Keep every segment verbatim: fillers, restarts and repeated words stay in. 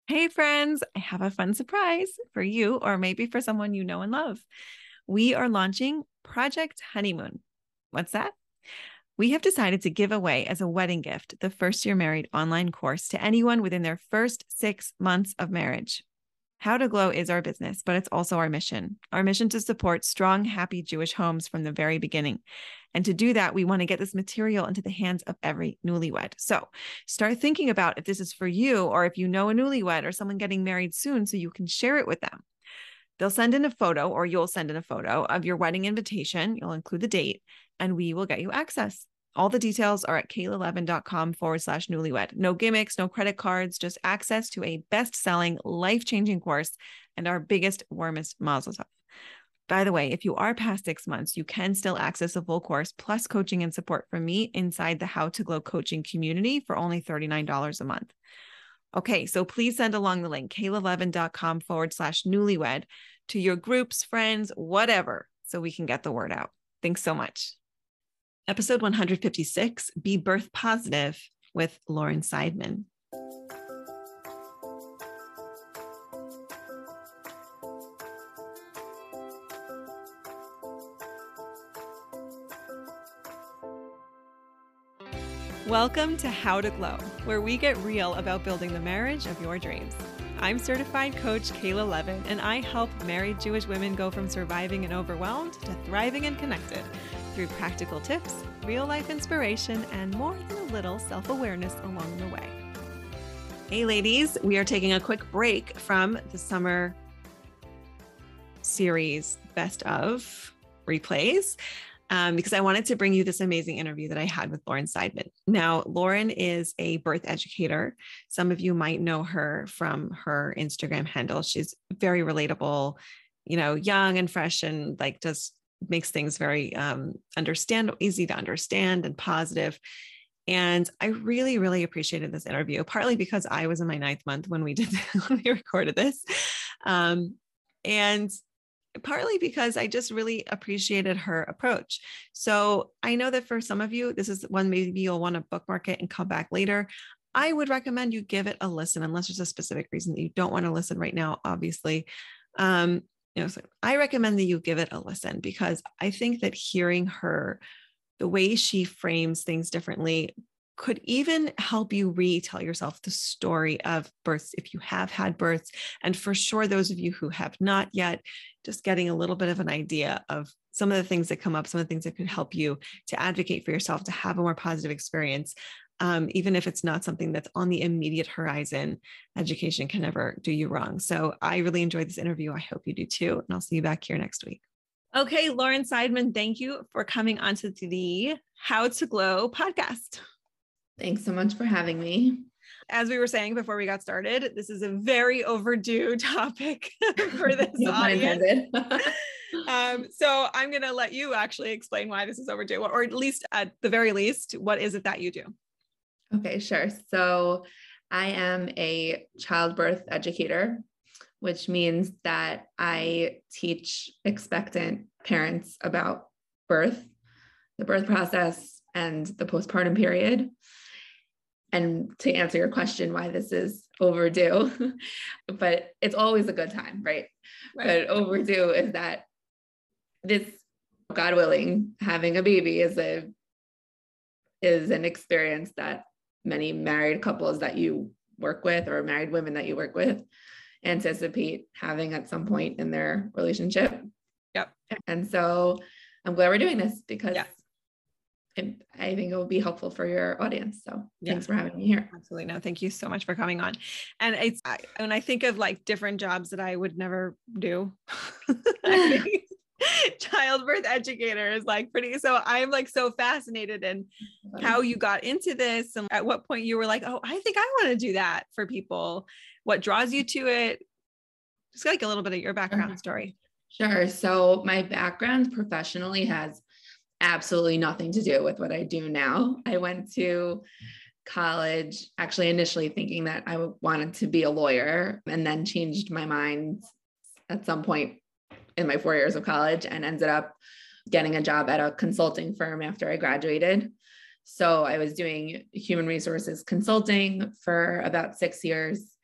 Hey friends, I have a fun surprise for you or maybe for someone you know and love. We are launching Project Honeymoon. What's that? We have decided to give away as a wedding gift the First Year Married online course to anyone within their first six months of marriage. How to Glow is our business, but it's also our mission. Our mission to support strong, happy Jewish homes from the very beginning. And to do that, we want to get this material into the hands of every newlywed. So start thinking about if this is for you or if you know a newlywed or someone getting married soon so you can share it with them. They'll send in a photo or you'll send in a photo of your wedding invitation. You'll include the date and we will get you access. All the details are at kayla11.com forward slash newlywed. No gimmicks, no credit cards, just access to a best-selling, life-changing course and our biggest, warmest mazel tov. By the way, if you are past six months, you can still access a full course plus coaching and support from me inside the How to Glow coaching community for only thirty-nine dollars a month. Okay, so please send along the link, kayla11.com forward slash newlywed to your groups, friends, whatever, so we can get the word out. Thanks so much. Episode one hundred fifty-six, Be Birth Positive with Lauren Seidman. Welcome to How to Glow, where we get real about building the marriage of your dreams. I'm certified coach Kayla eleven, and I help married Jewish women go from surviving and overwhelmed to thriving and connected through practical tips, real-life inspiration, and more than a little self-awareness along the way. Hey, ladies, we are taking a quick break from the summer series Best of Replays. Um, because I wanted to bring you this amazing interview that I had with Lauren Seidman. Now, Lauren is a birth educator. Some of you might know her from her Instagram handle. She's very relatable, you know, young and fresh and like just makes things very um, understand, easy to understand and positive. And I really, really appreciated this interview, partly because I was in my ninth month when we did, when we recorded this. Um, and partly because I just really appreciated her approach. So I know that for some of you, this is one maybe you'll want to bookmark it and come back later. I would recommend you give it a listen, unless there's a specific reason that you don't want to listen right now, obviously. Um, you know, so I recommend that you give it a listen because I think that hearing her, the way she frames things differently, could even help you retell yourself the story of births if you have had births. And for sure, those of you who have not yet, just getting a little bit of an idea of some of the things that come up, some of the things that could help you to advocate for yourself, to have a more positive experience. Um, even if it's not something that's on the immediate horizon, education can never do you wrong. So I really enjoyed this interview. I hope you do too. And I'll see you back here next week. Okay, Lauren Seidman, thank you for coming onto the How to Glow podcast. Thanks so much for having me. As we were saying before we got started, this is a very overdue topic for this No pun audience. intended. um, so I'm going to let you actually explain why this is overdue, or at least at the very least, what is it that you do? Okay, sure. So I am a childbirth educator, which means that I teach expectant parents about birth, the birth process, and the postpartum period. And to answer your question, why this is overdue, but it's always a good time, right? right? But overdue is that this, God willing, having a baby is a is an experience that many married couples that you work with or married women that you work with anticipate having at some point in their relationship. Yep. And so I'm glad we're doing this because yeah. it, I think it will be helpful for your audience. So yeah. Thanks for having me here. Absolutely. No, thank you so much for coming on. And it's, I, when I think of like different jobs that I would never do, I think childbirth educator is like pretty, so I'm like so fascinated in how you got into this and at what point you were like, oh, I think I want to do that for people. What draws you to it? Just like a little bit of your background Sure. story. Sure. So my background professionally has absolutely nothing to do with what I do now. I went to college, actually initially thinking that I wanted to be a lawyer, and then changed my mind at some point in my four years of college and ended up getting a job at a consulting firm after I graduated. So I was doing human resources consulting for about six years.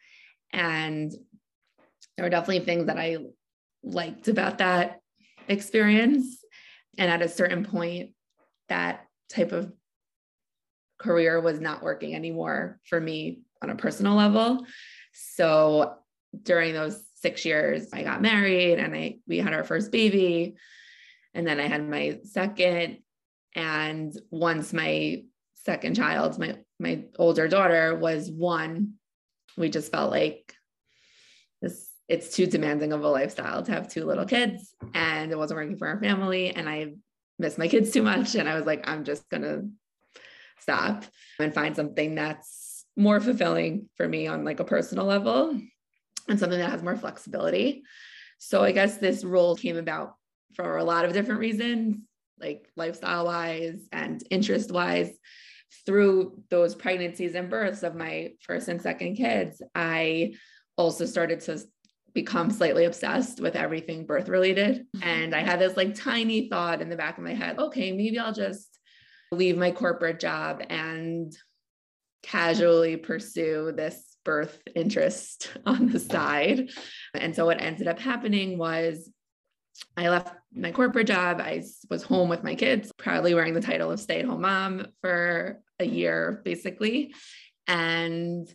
And there were definitely things that I liked about that experience. And at a certain point, that type of career was not working anymore for me on a personal level. So during those six years, I got married and I we had our first baby. And then I had my second. And once my second child, my my older daughter was one, we just felt like this it's too demanding of a lifestyle to have two little kids, and it wasn't working for our family. And I miss my kids too much. And I was like, I'm just going to stop and find something that's more fulfilling for me on like a personal level and something that has more flexibility. So I guess this role came about for a lot of different reasons, like lifestyle wise and interest wise. Through those pregnancies and births of my first and second kids, I also started to become slightly obsessed with everything birth related. And I had this like tiny thought in the back of my head, okay, maybe I'll just leave my corporate job and casually pursue this birth interest on the side. And so what ended up happening was I left my corporate job. I was home with my kids, proudly wearing the title of stay-at-home mom for a year, basically. And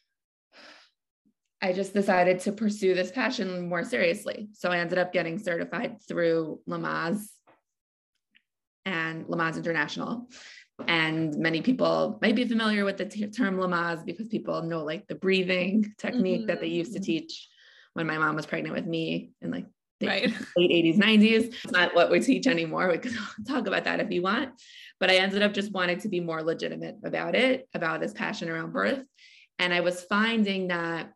I just decided to pursue this passion more seriously. So I ended up getting certified through Lamaze and Lamaze International. And many people might be familiar with the t- term Lamaze because people know like the breathing technique mm-hmm. that they used to teach when my mom was pregnant with me in like the right. late eighties, nineties. It's not what we teach anymore. We can talk about that if you want. But I ended up just wanting to be more legitimate about it, about this passion around birth. And I was finding that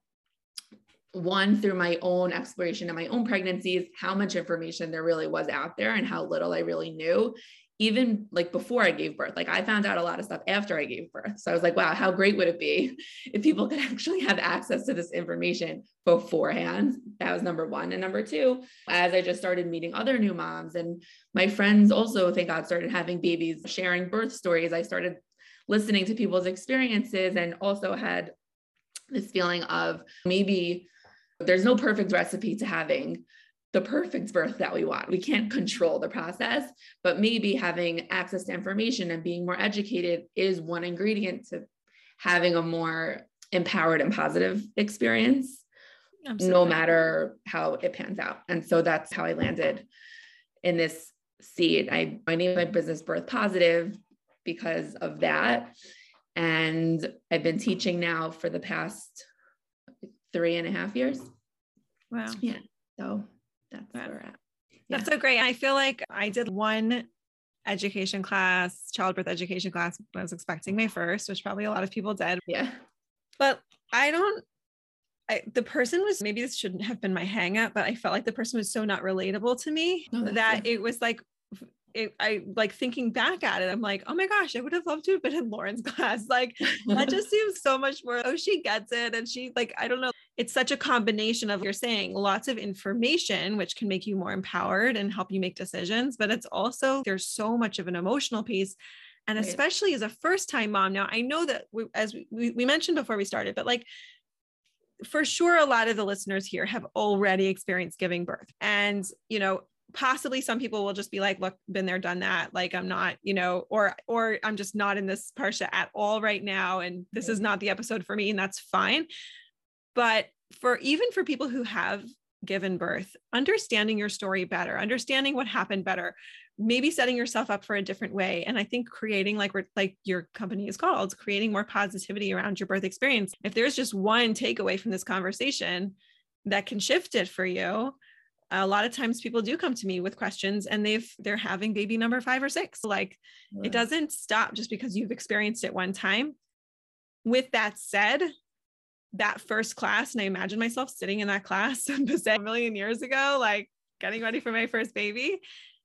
one, through my own exploration of my own pregnancies, how much information there really was out there and how little I really knew, even like before I gave birth. Like I found out a lot of stuff after I gave birth. So I was like, wow, how great would it be if people could actually have access to this information beforehand? That was number one. And number two, as I just started meeting other new moms and my friends also, thank God, started having babies, sharing birth stories, I started listening to people's experiences and also had this feeling of maybe there's no perfect recipe to having the perfect birth that we want. We can't control the process, but maybe having access to information and being more educated is one ingredient to having a more empowered and positive experience, Absolutely. No matter how it pans out. And so that's how I landed in this seat. I, I named my business Birth Positive because of that. And I've been teaching now for the past three and a half years. Wow. Yeah. So that's wow. where we're at. Yeah. That's so great. I feel like I did one education class, childbirth education class when I was expecting my first, which probably a lot of people did. Yeah. But I don't, I, the person was, maybe this shouldn't have been my hang up, but I felt like the person was so not relatable to me oh, that good. It was like, It, I like thinking back at it, I'm like, oh my gosh, I would have loved to have been in Lauren's class. Like that just seems so much more, oh, she gets it. And she like, I don't know. It's such a combination of, you're saying lots of information, which can make you more empowered and help you make decisions. But it's also, there's so much of an emotional piece. And right. especially as a first time mom. Now I know that we, as we, we mentioned before we started, but like, for sure, a lot of the listeners here have already experienced giving birth. And, you know, possibly some people will just be like, look, been there, done that. Like, I'm not, you know, or, or I'm just not in this parsha at all right now. And this is not the episode for me. And that's fine. But for, even for people who have given birth, understanding your story better, understanding what happened better, maybe setting yourself up for a different way. And I think creating, like, like your company is called, creating more positivity around your birth experience. If there's just one takeaway from this conversation that can shift it for you, a lot of times people do come to me with questions and they've, they're having baby number five or six. Like right. It doesn't stop just because you've experienced it one time. With that said, that first class, and I imagine myself sitting in that class a million years ago, like getting ready for my first baby,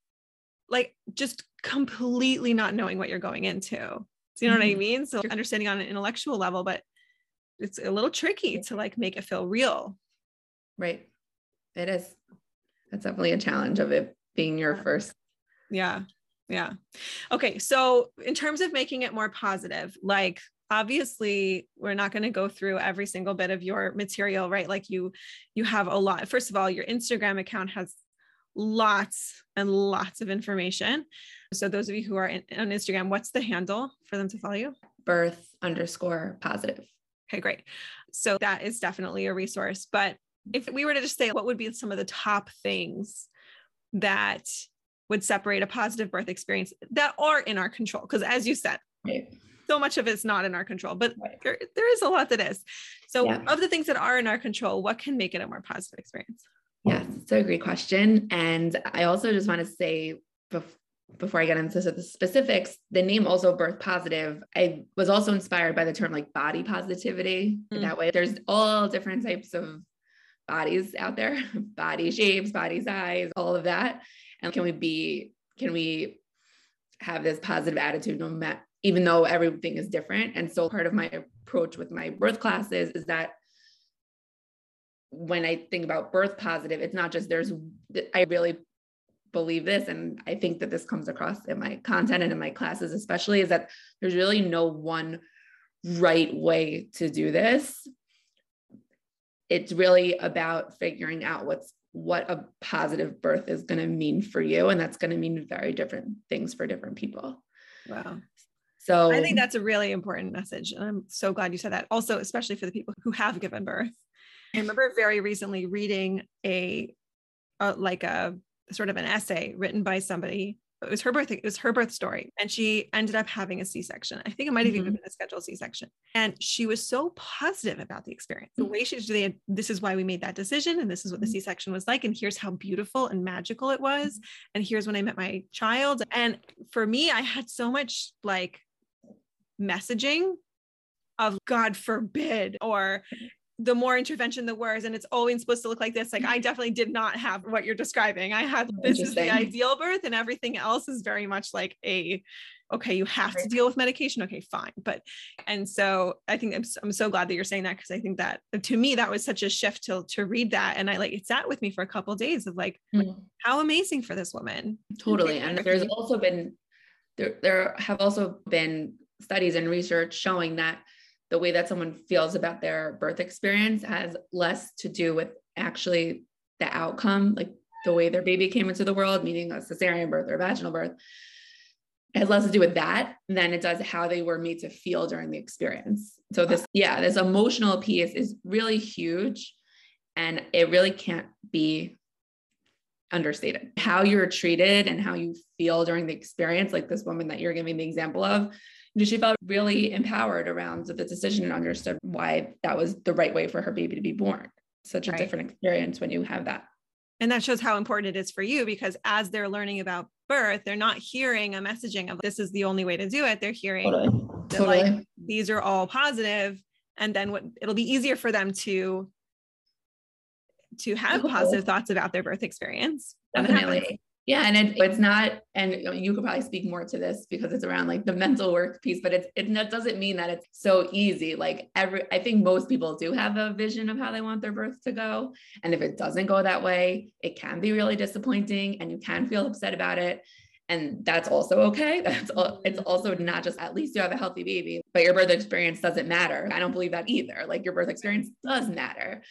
like just completely not knowing what you're going into. So you know mm-hmm. what I mean? So understanding on an intellectual level, but it's a little tricky to like make it feel real. Right. It is. That's definitely a challenge of it being your first. Yeah. Yeah. Okay. So in terms of making it more positive, like obviously we're not going to go through every single bit of your material, right? Like you, you have a lot. First of all, your Instagram account has lots and lots of information. So those of you who are in, on Instagram, what's the handle for them to follow you? Birth underscore positive. Okay, great. So that is definitely a resource. But if we were to just say, what would be some of the top things that would separate a positive birth experience that are in our control? Because as you said, right. so much of it's not in our control, but right. there, there is a lot that is. So yeah. of the things that are in our control, what can make it a more positive experience? Yes, it's a great question. And I also just want to say bef- before I get into the specifics, the name also birth positive, I was also inspired by the term like body positivity. Mm. That way there's all different types of bodies out there, body shapes, body size, all of that. And can we be, can we have this positive attitude no matter, even though everything is different? And so part of my approach with my birth classes is that when I think about birth positive, it's not just there's, I really believe this, and I think that this comes across in my content and in my classes, especially, is that there's really no one right way to do this. It's really about figuring out what's what a positive birth is going to mean for you. And that's going to mean very different things for different people. Wow. So I think that's a really important message. And I'm so glad you said that. Also, especially for the people who have given birth. I remember very recently reading a, a like a sort of an essay written by somebody. It was her birth. It was her birth story. And she ended up having a C-section. I think it might've mm-hmm. even been a scheduled C-section. And she was so positive about the experience. The way she, they had, this is why we made that decision. And this is what the C-section was like. And here's how beautiful and magical it was. And here's when I met my child. And for me, I had so much like messaging of God forbid, or the more intervention, the worse. And it's always supposed to look like this. Like I definitely did not have what you're describing. I had, this is the ideal birth, and everything else is very much like a, okay, you have to deal with medication. Okay, fine. But, and so I think I'm, I'm so glad that you're saying that, because I think that to me, that was such a shift to, to read that. And I like, it sat with me for a couple of days of like, mm. how amazing for this woman. Totally. And there's also been, there, there have also been studies and research showing that the way that someone feels about their birth experience has less to do with actually the outcome, like the way their baby came into the world, meaning a cesarean birth or vaginal birth. It has less to do with that than it does how they were made to feel during the experience. So this, yeah, this emotional piece is really huge, and it really can't be understated. How you're treated and how you feel during the experience, like this woman that you're giving the example of, she felt really empowered around the decision and understood why that was the right way for her baby to be born. Such a right. different experience when you have that. And that shows how important it is for you, because as they're learning about birth, they're not hearing a messaging of this is the only way to do it. They're hearing totally. that Totally. like these are all positive, and then what it'll be easier for them to to have positive thoughts about their birth experience. Definitely. Yeah. And it, it's not, and you could probably speak more to this because it's around like the mental work piece, but it's, it that doesn't mean that it's so easy. Like every, I think most people do have a vision of how they want their birth to go. And if it doesn't go that way, it can be really disappointing and you can feel upset about it. And that's also okay. That's all, it's also not just at least you have a healthy baby, but your birth experience doesn't matter. I don't believe that either. Like your birth experience does matter.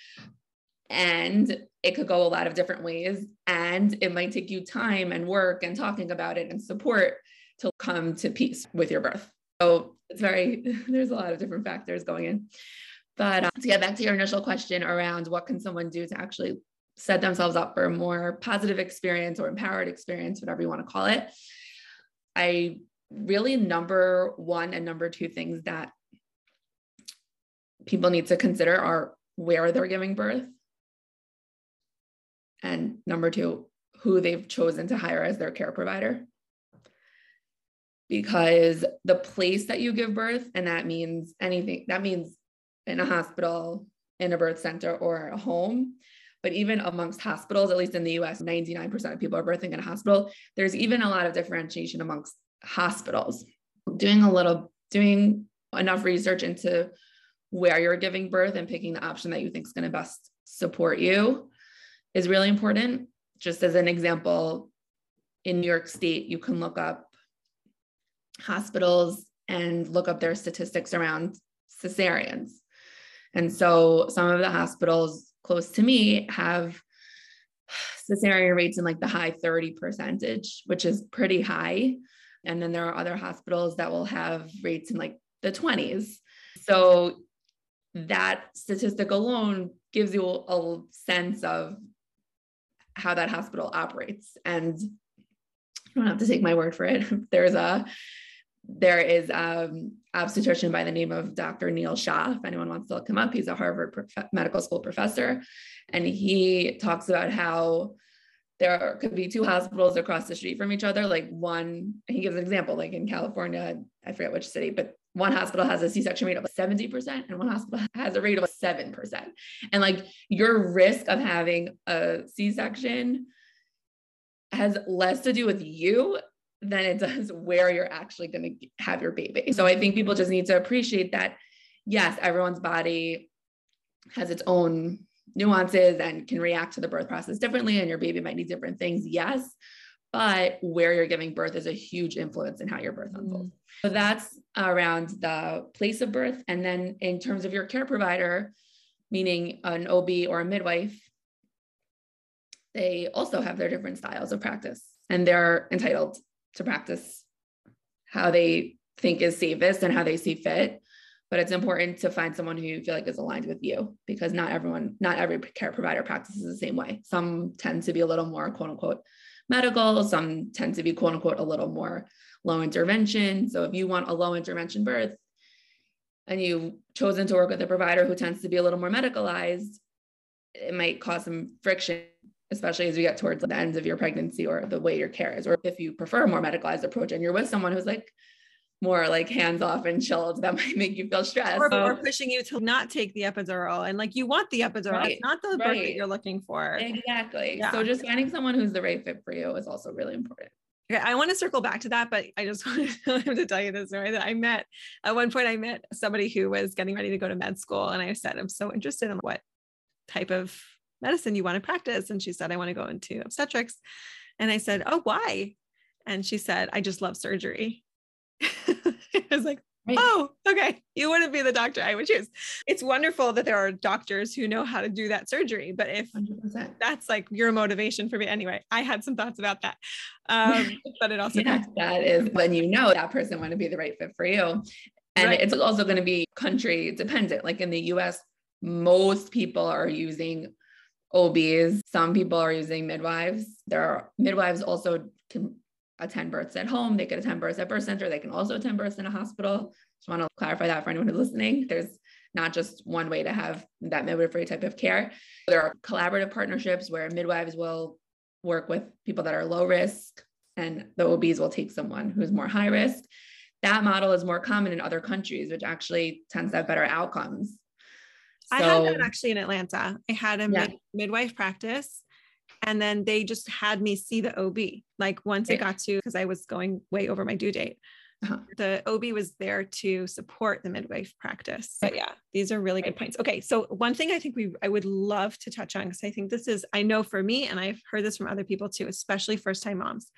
And it could go a lot of different ways, and it might take you time and work and talking about it and support to come to peace with your birth. So it's very, there's a lot of different factors going in. But um, to get back to your initial question around what can someone do to actually set themselves up for a more positive experience or empowered experience, whatever you want to call it. I really, number one and number two things that people need to consider are where they're giving birth. And number two, who they've chosen to hire as their care provider. Because the place that you give birth, and that means anything, that means in a hospital, in a birth center, or a home. But even amongst hospitals, at least in the U S, ninety-nine percent of people are birthing in a hospital. There's even a lot of differentiation amongst hospitals. Doing a little, doing enough research into where you're giving birth and picking the option that you think is going to best support you is really important. Just as an example, in New York State, you can look up hospitals and look up their statistics around cesareans. And so some of the hospitals close to me have cesarean rates in like the high thirty percentage, which is pretty high. And then there are other hospitals that will have rates in like the twenties. So that statistic alone gives you a sense of how that hospital operates. And you don't have to take my word for it. There's a, there is an obstetrician by the name of Doctor Neil Shah. If anyone wants to look him up, he's a Harvard prof- medical school professor. And he talks about how there could be two hospitals across the street from each other. Like one, he gives an example, like in California, I forget which city, but one hospital has a C-section rate of seventy percent and one hospital has a rate of seven percent. And like your risk of having a C-section has less to do with you than it does where you're actually going to have your baby. So I think people just need to appreciate that, yes, everyone's body has its own nuances and can react to the birth process differently, and your baby might need different things. Yes. But where you're giving birth is a huge influence in how your birth unfolds. Mm-hmm. So that's around the place of birth. And then in terms of your care provider, meaning an O B or a midwife, they also have their different styles of practice, and they're entitled to practice how they think is safest and how they see fit. But it's important to find someone who you feel like is aligned with you, because not everyone, not every care provider practices the same way. Some tend to be a little more quote unquote medical. Some tend to be quote unquote a little more low intervention. So if you want a low intervention birth and you've chosen to work with a provider who tends to be a little more medicalized, it might cause some friction, especially as you get towards the end of your pregnancy or the way your care is. Or if you prefer a more medicalized approach and you're with someone who's like more like hands-off and chilled, that might make you feel stressed. Or, or pushing you to not take the epidural, and like you want the epidural, right. It's not the birth right. that you're looking for. Exactly. Yeah. So just finding someone who's the right fit for you is also really important. Okay, I want to circle back to that, but I just wanted to tell you this story that I met at one point. I met somebody who was getting ready to go to med school, and I said, I'm so interested in what type of medicine you want to practice. And she said, I want to go into obstetrics. And I said, oh, why? And she said, I just love surgery. I was like, right. Oh, okay. You wouldn't be the doctor I would choose. It's wonderful that there are doctors who know how to do that surgery. But if one hundred percent that's like your motivation for me, anyway, I had some thoughts about that. Um, but it also, yeah, that is when you know that person want to be the right fit for you. And right. It's also going to be country dependent. Like in the U S, most people are using O Bs. Some people are using midwives. There are midwives also can attend births at home. They could attend births at birth center. They can also attend births in a hospital. Just want to clarify that for anyone who's listening. There's not just one way to have that midwifery type of care. There are collaborative partnerships where midwives will work with people that are low risk, and the O Bs will take someone who's more high risk. That model is more common in other countries, which actually tends to have better outcomes. So, I had that actually in Atlanta. I had a yeah. mid- midwife practice. And then they just had me see the O B. Like once right. I got to, because I was going way over my due date, uh-huh. the O B was there to support the midwife practice. But yeah, these are really right. good points. Okay. So one thing I think we, I would love to touch on, because I think this is, I know for me, and I've heard this from other people too, especially first-time moms.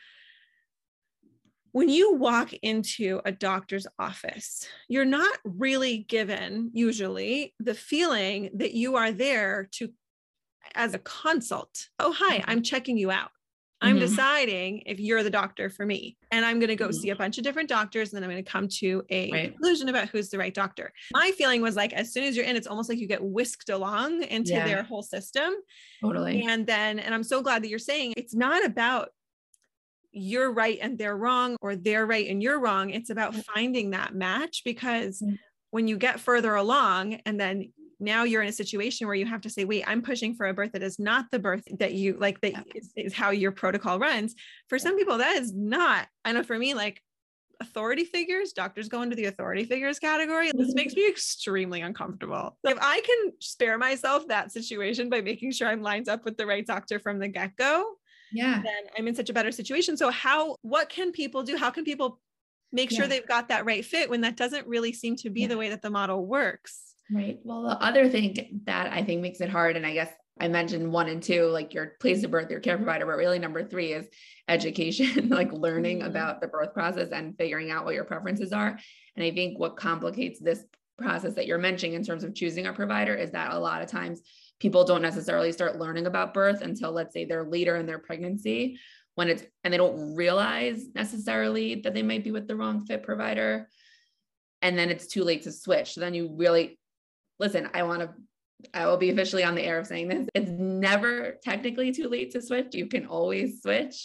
When you walk into a doctor's office, you're not really given usually the feeling that you are there to as a consult. Oh, hi, I'm checking you out. I'm mm-hmm. deciding if you're the doctor for me. And I'm going to go mm-hmm. see a bunch of different doctors. And then I'm going to come to a right. conclusion about who's the right doctor. My feeling was like, as soon as you're in, it's almost like you get whisked along into yeah. their whole system. Totally. And then, and I'm so glad that you're saying it's not about you're right and they're wrong, or they're right and you're wrong. It's about finding that match, because mm-hmm. when you get further along and then now you're in a situation where you have to say, wait, I'm pushing for a birth that is not the birth that you like, that is, is how your protocol runs. For some people, that is not. I know for me, like authority figures, doctors go into the authority figures category. This makes me extremely uncomfortable. So if I can spare myself that situation by making sure I'm lined up with the right doctor from the get-go, yeah, then I'm in such a better situation. So how, what can people do? How can people make sure yeah. they've got that right fit when that doesn't really seem to be yeah. the way that the model works? Right. Well, the other thing that I think makes it hard, and I guess I mentioned one and two, like your place of birth, your care provider, but really number three is education, like learning mm-hmm. about the birth process and figuring out what your preferences are. And I think what complicates this process that you're mentioning in terms of choosing a provider is that a lot of times people don't necessarily start learning about birth until, let's say, they're later in their pregnancy, when it's, and they don't realize necessarily that they might be with the wrong fit provider. And then it's too late to switch. So then you really, listen, I want to, I will be officially on the air of saying this. It's never technically too late to switch. You can always switch.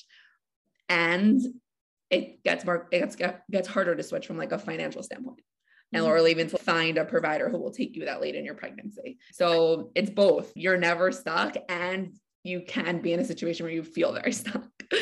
And it gets more, it gets, gets harder to switch from like a financial standpoint. And or even to find a provider who will take you that late in your pregnancy. So it's both. You're never stuck, and you can be in a situation where you feel very stuck.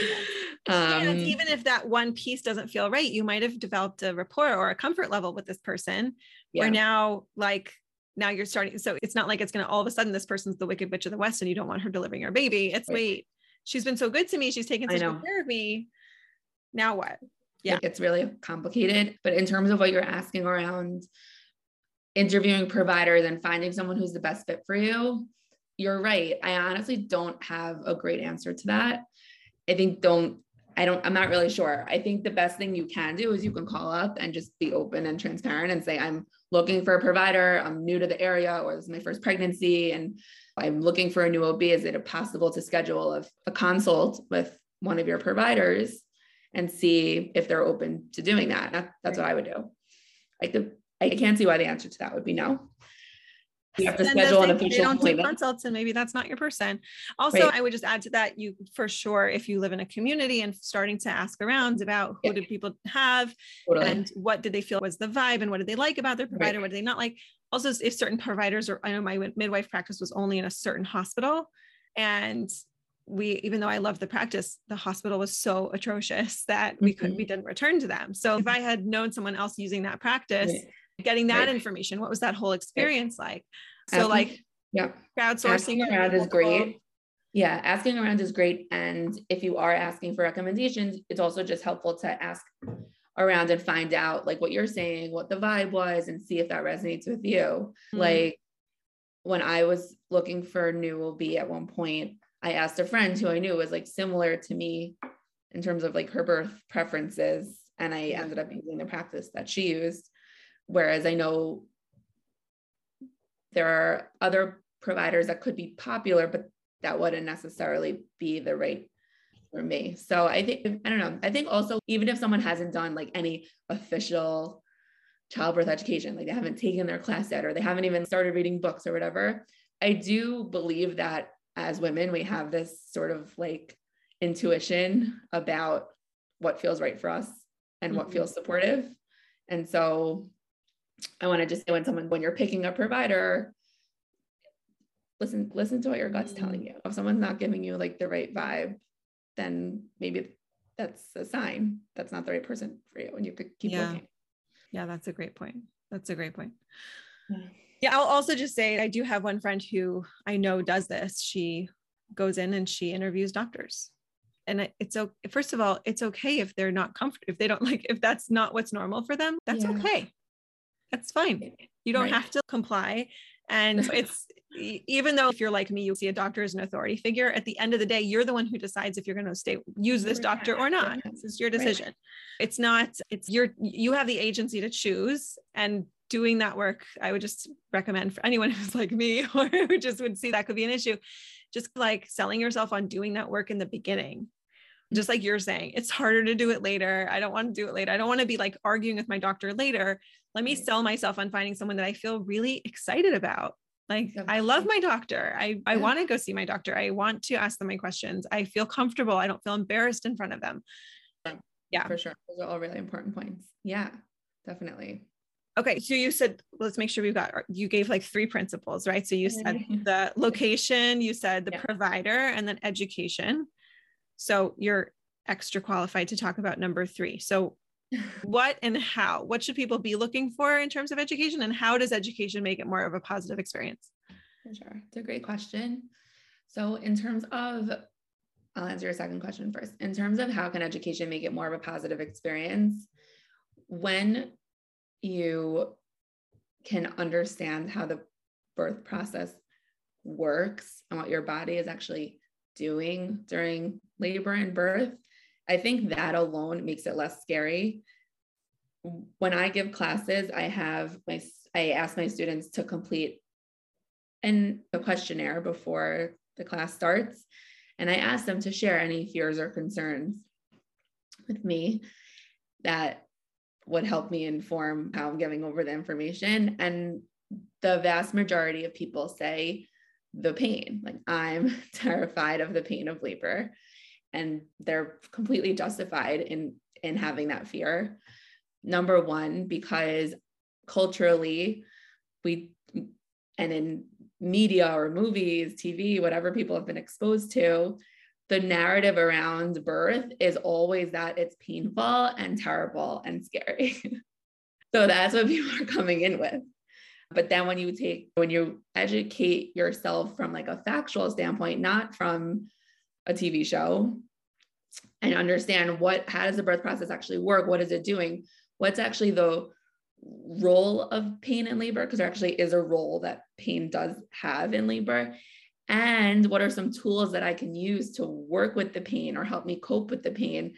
Um, and even if that one piece doesn't feel right, you might have developed a rapport or a comfort level with this person yeah. where now like, now you're starting. So it's not like it's going to all of a sudden, this person's the wicked witch of the West and you don't want her delivering your baby. It's right. wait, she's been so good to me. She's taken such good care of me. Now what? Yeah. It's really complicated, but in terms of what you're asking around interviewing providers and finding someone who's the best fit for you, you're right. I honestly don't have a great answer to that. I think don't, I don't, I'm not really sure. I think the best thing you can do is you can call up and just be open and transparent and say, I'm looking for a provider. I'm new to the area, or this is my first pregnancy and I'm looking for a new O B. Is it possible to schedule a, a consult with one of your providers and see if they're open to doing that? That that's right. what I would do. Like the, I can't see why the answer to that would be no. You have to and schedule an official official they don't appointment. do consults, and maybe that's not your person. Also, right. I would just add to that, you for sure, if you live in a community and starting to ask around about who yeah. did people have totally. And what did they feel was the vibe and what did they like about their provider, right. what did they not like. Also, if certain providers, or I know my midwife practice was only in a certain hospital, and we, even though I loved the practice, the hospital was so atrocious that we mm-hmm. couldn't, we didn't return to them. So if I had known someone else using that practice, right. getting that right. information, what was that whole experience right. like? So asking, like, yeah, crowdsourcing asking around is great. Yeah, asking around is great. And if you are asking for recommendations, it's also just helpful to ask around and find out like what you're saying, what the vibe was, and see if that resonates with you. Mm-hmm. Like when I was looking for a new O B at one point, I asked a friend who I knew was like similar to me in terms of like her birth preferences. And I ended up using the practice that she used. Whereas I know there are other providers that could be popular, but that wouldn't necessarily be the right for me. So I think, I don't know. I think also, even if someone hasn't done like any official childbirth education, like they haven't taken their class yet, or they haven't even started reading books or whatever, I do believe that as women, we have this sort of like intuition about what feels right for us and mm-hmm. what feels supportive. And so I want to just say, when someone, when you're picking a provider, listen, listen to what your gut's mm-hmm. telling you. If someone's not giving you like the right vibe, then maybe that's a sign that's not the right person for you, and you could keep yeah. looking. Yeah, that's a great point. That's a great point. Yeah. Yeah, I'll also just say, I do have one friend who I know does this. She goes in and she interviews doctors. And it's okay. First of all, it's okay if they're not comfortable, if they don't like, if that's not what's normal for them, that's yeah. okay. That's fine. You don't right. have to comply. And it's, even though if you're like me, you see a doctor as an authority figure, at the end of the day, you're the one who decides if you're going to stay, use this doctor or not. This is your decision. Right. It's not, it's your, you have the agency to choose, and doing that work, I would just recommend for anyone who's like me, or who just would see that could be an issue, just like selling yourself on doing that work in the beginning. Just like you're saying, it's harder to do it later. I don't want to do it later. I don't want to be like arguing with my doctor later. Let me sell myself on finding someone that I feel really excited about. Like, I love my doctor. I, I yeah. want to go see my doctor. I want to ask them my questions. I feel comfortable. I don't feel embarrassed in front of them. Yeah, for sure. Those are all really important points. Yeah, definitely. Okay. So you said, let's make sure we've got, you gave like three principles, right? So you said the location, you said the yeah. provider, and then education. So you're extra qualified to talk about number three. So what and how, what should people be looking for in terms of education, and how does education make it more of a positive experience? Sure. It's a great question. So in terms of, I'll answer your second question first. In terms of how can education make it more of a positive experience, when you can understand how the birth process works and what your body is actually doing during labor and birth, I think that alone makes it less scary. When I give classes, I have my, I ask my students to complete an, a questionnaire before the class starts. And I ask them to share any fears or concerns with me that would help me inform how I'm giving over the information. And the vast majority of people say the pain, like I'm terrified of the pain of labor, and they're completely justified in, in having that fear. Number one, because culturally we, and in media or movies, T V, whatever people have been exposed to, the narrative around birth is always that it's painful and terrible and scary. So that's what people are coming in with. But then when you take, when you educate yourself from like a factual standpoint, not from a T V show, and understand what, how does the birth process actually work? What is it doing? What's actually the role of pain in labor? Because there actually is a role that pain does have in labor. And what are some tools that I can use to work with the pain or help me cope with the pain?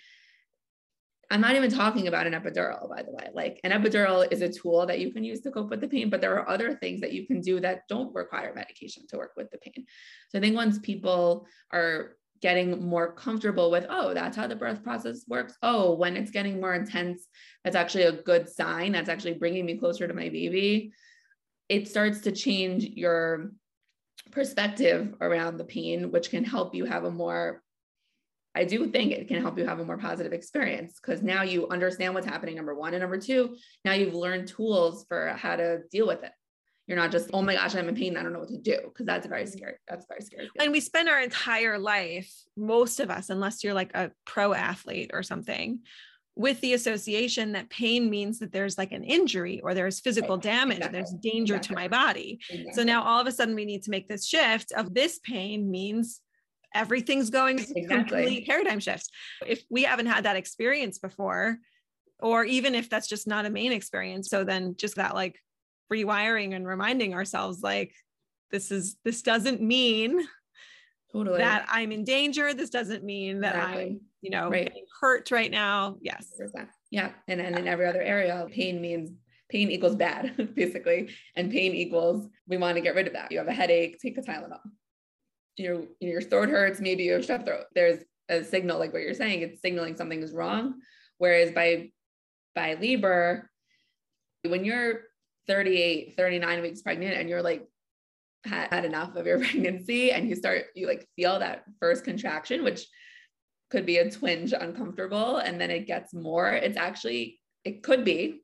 I'm not even talking about an epidural, by the way. Like an epidural is a tool that you can use to cope with the pain, but there are other things that you can do that don't require medication to work with the pain. So I think once people are getting more comfortable with, oh, that's how the birth process works. Oh, when it's getting more intense, that's actually a good sign. That's actually bringing me closer to my baby. It starts to change your perspective around the pain, which can help you have a more, I do think it can help you have a more positive experience, because now you understand what's happening, number one. And number two, now you've learned tools for how to deal with it. You're not just, oh my gosh, I'm in pain, I don't know what to do, because that's very scary. That's very scary. And we spend our entire life, most of us, unless you're like a pro athlete or something, with the association that pain means that there's like an injury or there's physical damage, exactly. There's danger exactly. to my body. Exactly. So now all of a sudden we need to make this shift of this pain means everything's going exactly. complete paradigm shift. If we haven't had that experience before, or even if that's just not a main experience, so then just that like rewiring and reminding ourselves, like, this is, this doesn't mean totally that I'm in danger. This doesn't mean that exactly. I'm, you know, right. getting hurt right now. Yes. one hundred percent. Yeah. And then in every other area, pain means pain equals bad, basically. And pain equals, we want to get rid of that. You have a headache, take a Tylenol. Your, your throat hurts, maybe you have strep throat. There's a signal, like what you're saying, it's signaling something is wrong. Whereas by, by labor, when you're thirty-eight, thirty-nine weeks pregnant and you're like, had, had enough of your pregnancy, and you start, you like feel that first contraction, which could be a twinge uncomfortable, and then it gets more, it's actually, it could be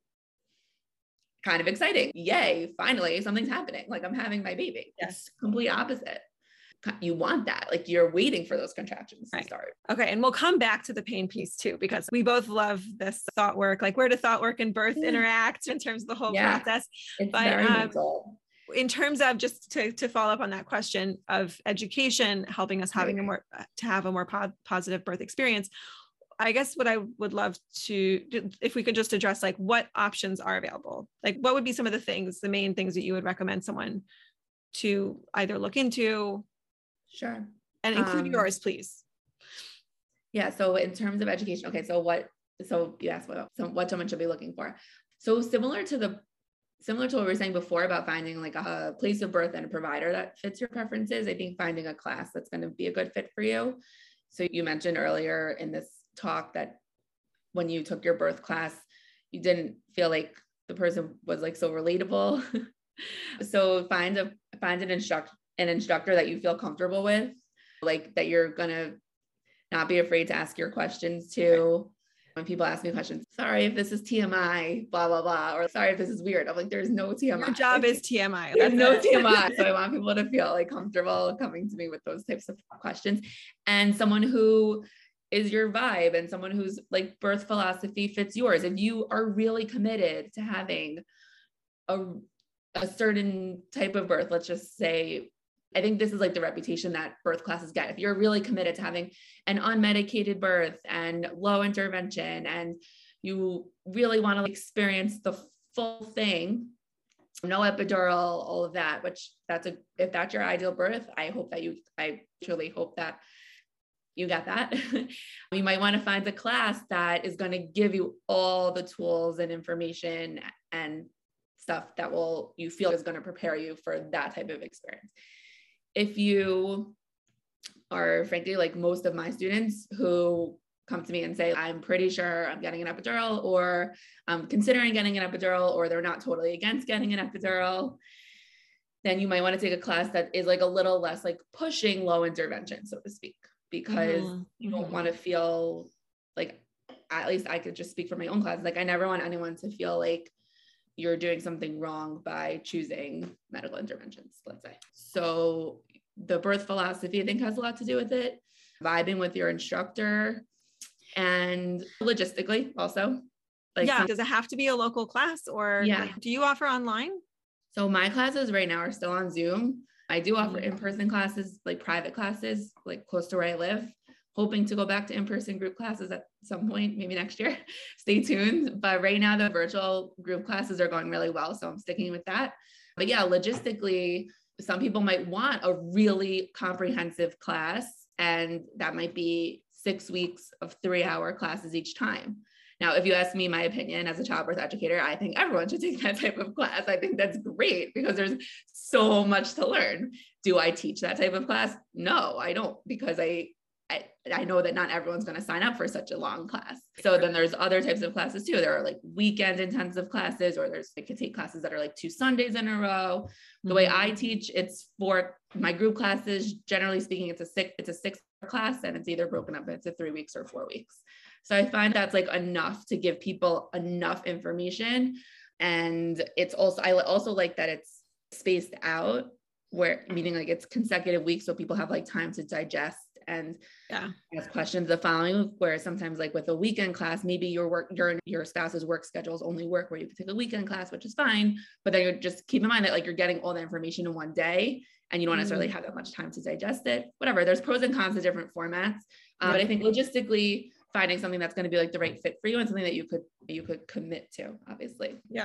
kind of exciting. Yay, finally, something's happening. Like I'm having my baby. Yes. It's complete opposite. You want that, like you're waiting for those contractions right. to start. Okay. And we'll come back to the pain piece too, because we both love this thought work, like where do thought work and birth interact in terms of the whole yeah. process. It's but very um, mental. In terms of just to, to follow up on that question of education, helping us having right. a more, to have a more po- positive birth experience, I guess what I would love to, if we could just address like what options are available, like what would be some of the things, the main things that you would recommend someone to either look into. Sure. And include um, yours, please. Yeah. So in terms of education, okay. So what, so you asked what, so what someone should be looking for. So similar to the, similar to what we were saying before about finding like a place of birth and a provider that fits your preferences, I think finding a class that's going to be a good fit for you. So you mentioned earlier in this talk that when you took your birth class, you didn't feel like the person was like so relatable. So find a, find an instructor, an instructor that you feel comfortable with, like that you're going to not be afraid to ask your questions to. When people ask me questions, sorry if this is T M I, blah, blah, blah, or sorry if this is weird. I'm like, there's no T M I. Your job is T M I. There's no T M I. So I want people to feel like comfortable coming to me with those types of questions, and someone who is your vibe and someone who's like birth philosophy fits yours. If you are really committed to having a, a certain type of birth, let's just say, I think this is like the reputation that birth classes get. If you're really committed to having an unmedicated birth and low intervention, and you really want to experience the full thing, no epidural, all of that, which that's a, if that's your ideal birth, I hope that you, I truly hope that you got that. You might want to find a class that is going to give you all the tools and information and stuff that will, you feel is going to prepare you for that type of experience. If you are frankly, like most of my students who come to me and say, I'm pretty sure I'm getting an epidural, or I'm considering getting an epidural, or they're not totally against getting an epidural, then you might want to take a class that is like a little less like pushing low intervention, so to speak, because mm-hmm. you don't want to feel like, at least I could just speak for my own class. Like I never want anyone to feel like you're doing something wrong by choosing medical interventions, let's say. So the birth philosophy, I think, has a lot to do with it. Vibing with your instructor, and logistically also. Like yeah. some, does it have to be a local class, or yeah. do you offer online? So my classes right now are still on Zoom. I do offer mm-hmm. in-person classes, like private classes, like close to where I live, hoping to go back to in-person group classes at some point, maybe next year. Stay tuned. But right now the virtual group classes are going really well, so I'm sticking with that. But yeah, logistically, some people might want a really comprehensive class, and that might be six weeks of three hour classes each time. Now, if you ask me my opinion as a childbirth educator, I think everyone should take that type of class. I think that's great because there's so much to learn. Do I teach that type of class? No, I don't, because I I, I know that not everyone's going to sign up for such a long class. So then there's other types of classes too. There are like weekend intensive classes, or there's, I could take classes that are like two Sundays in a row. The mm-hmm. way I teach, it's for my group classes, generally speaking, it's a six, it's a six class, and it's either broken up into three weeks or four weeks. So I find that's like enough to give people enough information. And it's also, I also like that it's spaced out, where meaning like it's consecutive weeks. So people have like time to digest and yeah. ask questions the following week, where sometimes like with a weekend class, maybe your work, your, your spouse's work schedules only work where you can take a weekend class, which is fine. But then you're just keep in mind that like you're getting all the information in one day, and you don't necessarily have that much time to digest it, whatever. There's pros and cons to different formats. Um, yeah. But I think logistically finding something that's going to be like the right fit for you and something that you could, you could commit to, obviously. Yeah.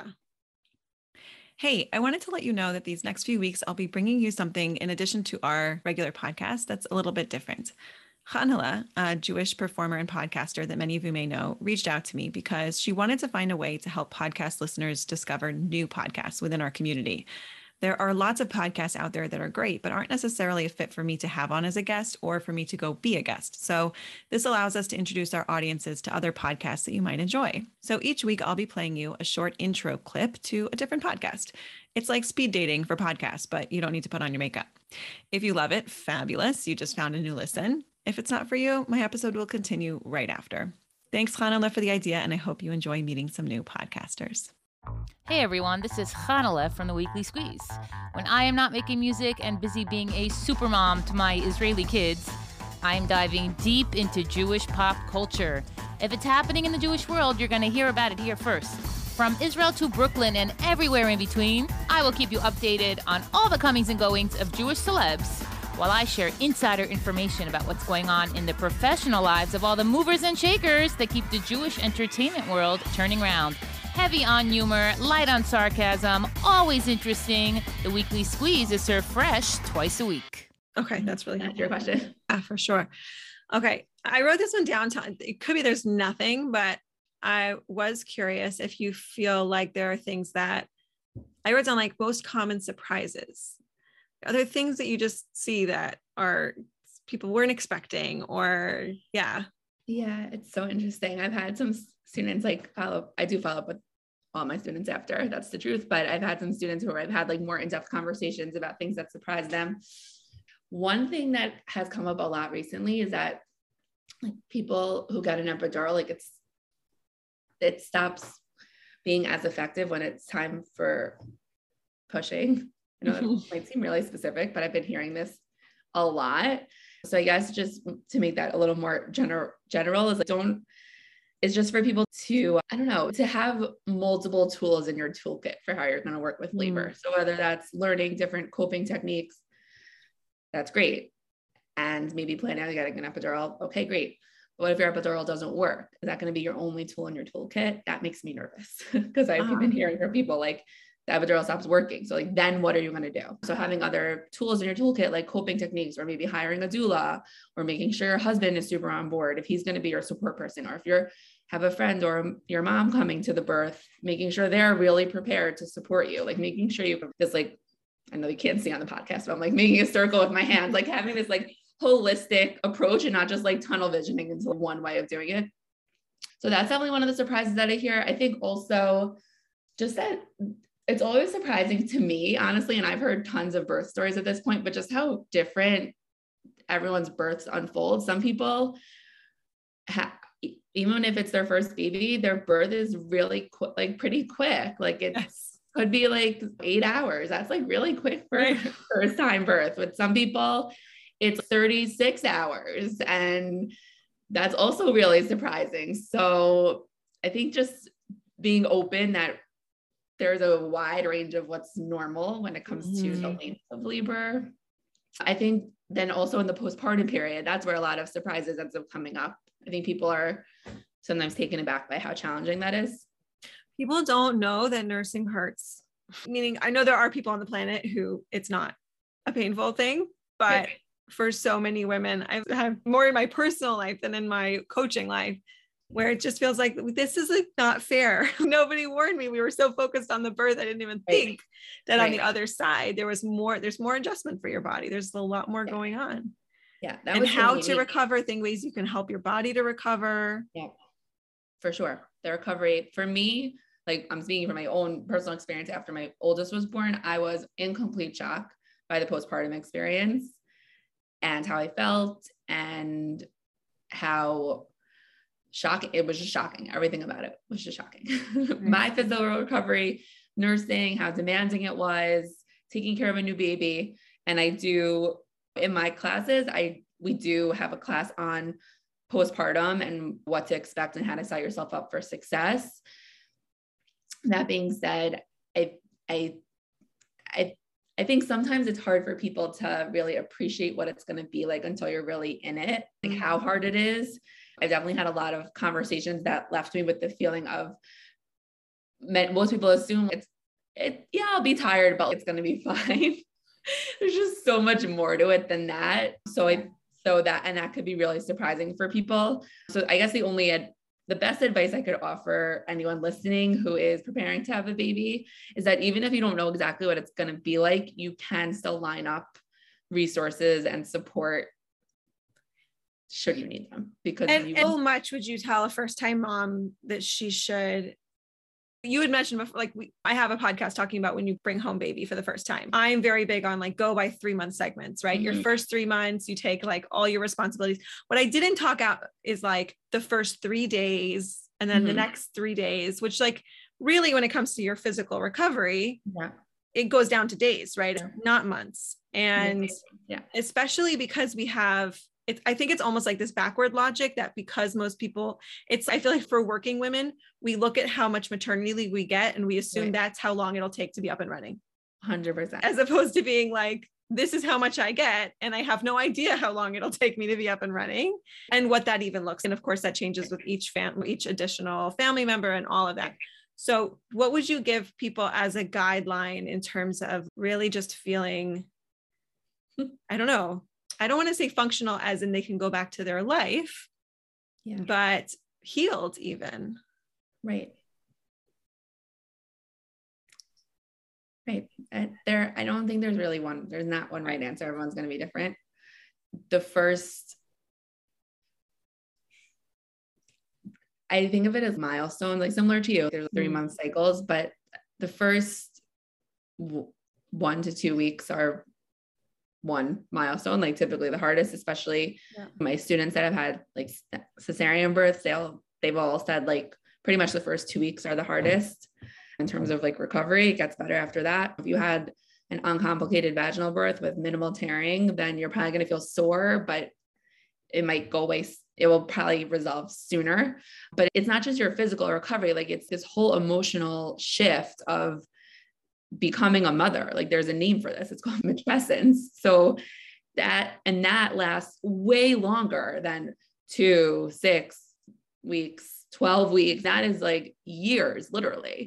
Hey, I wanted to let you know that these next few weeks, I'll be bringing you something in addition to our regular podcast that's a little bit different. Hanala, a Jewish performer and podcaster that many of you may know, reached out to me because she wanted to find a way to help podcast listeners discover new podcasts within our community. There are lots of podcasts out there that are great, but aren't necessarily a fit for me to have on as a guest or for me to go be a guest. So this allows us to introduce our audiences to other podcasts that you might enjoy. So each week I'll be playing you a short intro clip to a different podcast. It's like speed dating for podcasts, but you don't need to put on your makeup. If you love it, fabulous. You just found a new listen. If it's not for you, my episode will continue right after. Thanks, Hanala, for the idea, and I hope you enjoy meeting some new podcasters. Hey everyone, this is Hanala from the Weekly Squeeze. When I am not making music and busy being a supermom to my Israeli kids, I'm diving deep into Jewish pop culture. If it's happening in the Jewish world, you're going to hear about it here first. From Israel to Brooklyn and everywhere in between, I will keep you updated on all the comings and goings of Jewish celebs, while I share insider information about what's going on in the professional lives of all the movers and shakers that keep the Jewish entertainment world turning round. Heavy on humor, light on sarcasm, always interesting. The Weekly Squeeze is served fresh twice a week. Okay, that's really That's your question. Yeah, for sure. Okay, I wrote this one down. It could be there's nothing, but I was curious if you feel like there are things that I wrote down, like most common surprises. Are there things that you just see that are people weren't expecting, or yeah? Yeah, it's so interesting. I've had some students like follow, I do follow up with all my students after, that's the truth, but I've had some students who I've had like more in-depth conversations about things that surprise them. One thing that has come up a lot recently is that like people who get an epidural, like it's, it stops being as effective when it's time for pushing. I know that might seem really specific, but I've been hearing this a lot. So I guess just to make that a little more general, general is like, don't, it's just for people to, I don't know, to have multiple tools in your toolkit for how you're going to work with labor. Mm. So whether that's learning different coping techniques, that's great. And maybe planning on getting an epidural. Okay, great. But what if your epidural doesn't work? Is that going to be your only tool in your toolkit? That makes me nervous because I've uh-huh. been hearing from people like, the epidural stops working. So like, then what are you going to do? So having other tools in your toolkit, like coping techniques, or maybe hiring a doula, or making sure your husband is super on board if he's going to be your support person, or if you're have a friend or your mom coming to the birth, making sure they're really prepared to support you, like making sure you have this, like, I know you can't see on the podcast, but I'm like making a circle with my hands, like having this like holistic approach and not just like tunnel visioning into one way of doing it. So that's definitely one of the surprises that I hear. I think also just that it's always surprising to me, honestly, and I've heard tons of birth stories at this point, but just how different everyone's births unfold. Some people have, even if it's their first baby, their birth is really qu- like pretty quick. Like it yes. could be like eight hours. That's like really quick for right. first time birth. With some people, it's thirty-six hours. And that's also really surprising. So I think just being open that there's a wide range of what's normal when it comes mm-hmm. to the length of labor. I think then also in the postpartum period, that's where a lot of surprises ends up coming up. I think people are sometimes taken aback by how challenging that is. People don't know that nursing hurts. Meaning, I know there are people on the planet who it's not a painful thing, but right. for so many women, I've had more in my personal life than in my coaching life, where it just feels like this is like not fair. Nobody warned me. We were so focused on the birth. I didn't even think right. that right. on the other side, there was more, there's more adjustment for your body. There's a lot more yeah. going on. Yeah. That and was how to recover, think ways you can help your body to recover. Yeah, for sure. The recovery for me, like I'm speaking from my own personal experience after my oldest was born, I was in complete shock by the postpartum experience and how I felt and how shocking. It was just shocking. Everything about it was just shocking. Mm-hmm. My physical recovery, nursing, how demanding it was, taking care of a new baby. And I do in my classes, I, we do have a class on postpartum and what to expect and how to set yourself up for success. That being said, I, I, I, I think sometimes it's hard for people to really appreciate what it's going to be like until you're really in it, like mm-hmm. how hard it is. I've definitely had a lot of conversations that left me with the feeling of most people assume it's, it, yeah, I'll be tired, but it's going to be fine. There's just so much more to it than that. So I, so that, and that could be really surprising for people. So I guess the only, ad, the best advice I could offer anyone listening who is preparing to have a baby is that even if you don't know exactly what it's going to be like, you can still line up resources and support should you need them. Because and you how much would you tell a first time mom that she should, you had mentioned before, like we, I have a podcast talking about when you bring home baby for the first time. I'm very big on like, go by three month segments, right? Mm-hmm. Your first three months, you take like all your responsibilities. What I didn't talk out is like the first three days and then mm-hmm. the next three days, which like really when it comes to your physical recovery, yeah. it goes down to days, right? Yeah. Not months. And yeah. especially because we have It's, I think it's almost like this backward logic that because most people, it's, I feel like for working women, we look at how much maternity leave we get and we assume right. that's how long it'll take to be up and running. one hundred percent. As opposed to being like, this is how much I get. And I have no idea how long it'll take me to be up and running and what that even looks. And of course that changes with each family, each additional family member and all of that. So what would you give people as a guideline in terms of really just feeling, I don't know, I don't want to say functional as in they can go back to their life, yeah. but healed even. Right. Right. Uh, there, I don't think there's really one, there's not one right answer. Everyone's going to be different. The first, I think of it as milestones, like similar to you, there's three mm-hmm. month cycles, but the first w- one to two weeks are one milestone, like typically the hardest, especially yeah. my students that have had like cesarean births, they'll, they've all said like pretty much the first two weeks are the hardest in terms of like recovery. It gets better after that. If you had an uncomplicated vaginal birth with minimal tearing, then you're probably going to feel sore, but it might go away. It will probably resolve sooner, but it's not just your physical recovery. Like it's this whole emotional shift of becoming a mother. Like there's a name for this. It's called matrescence. So that, and that lasts way longer than two, six weeks, twelve weeks. That is like years, literally.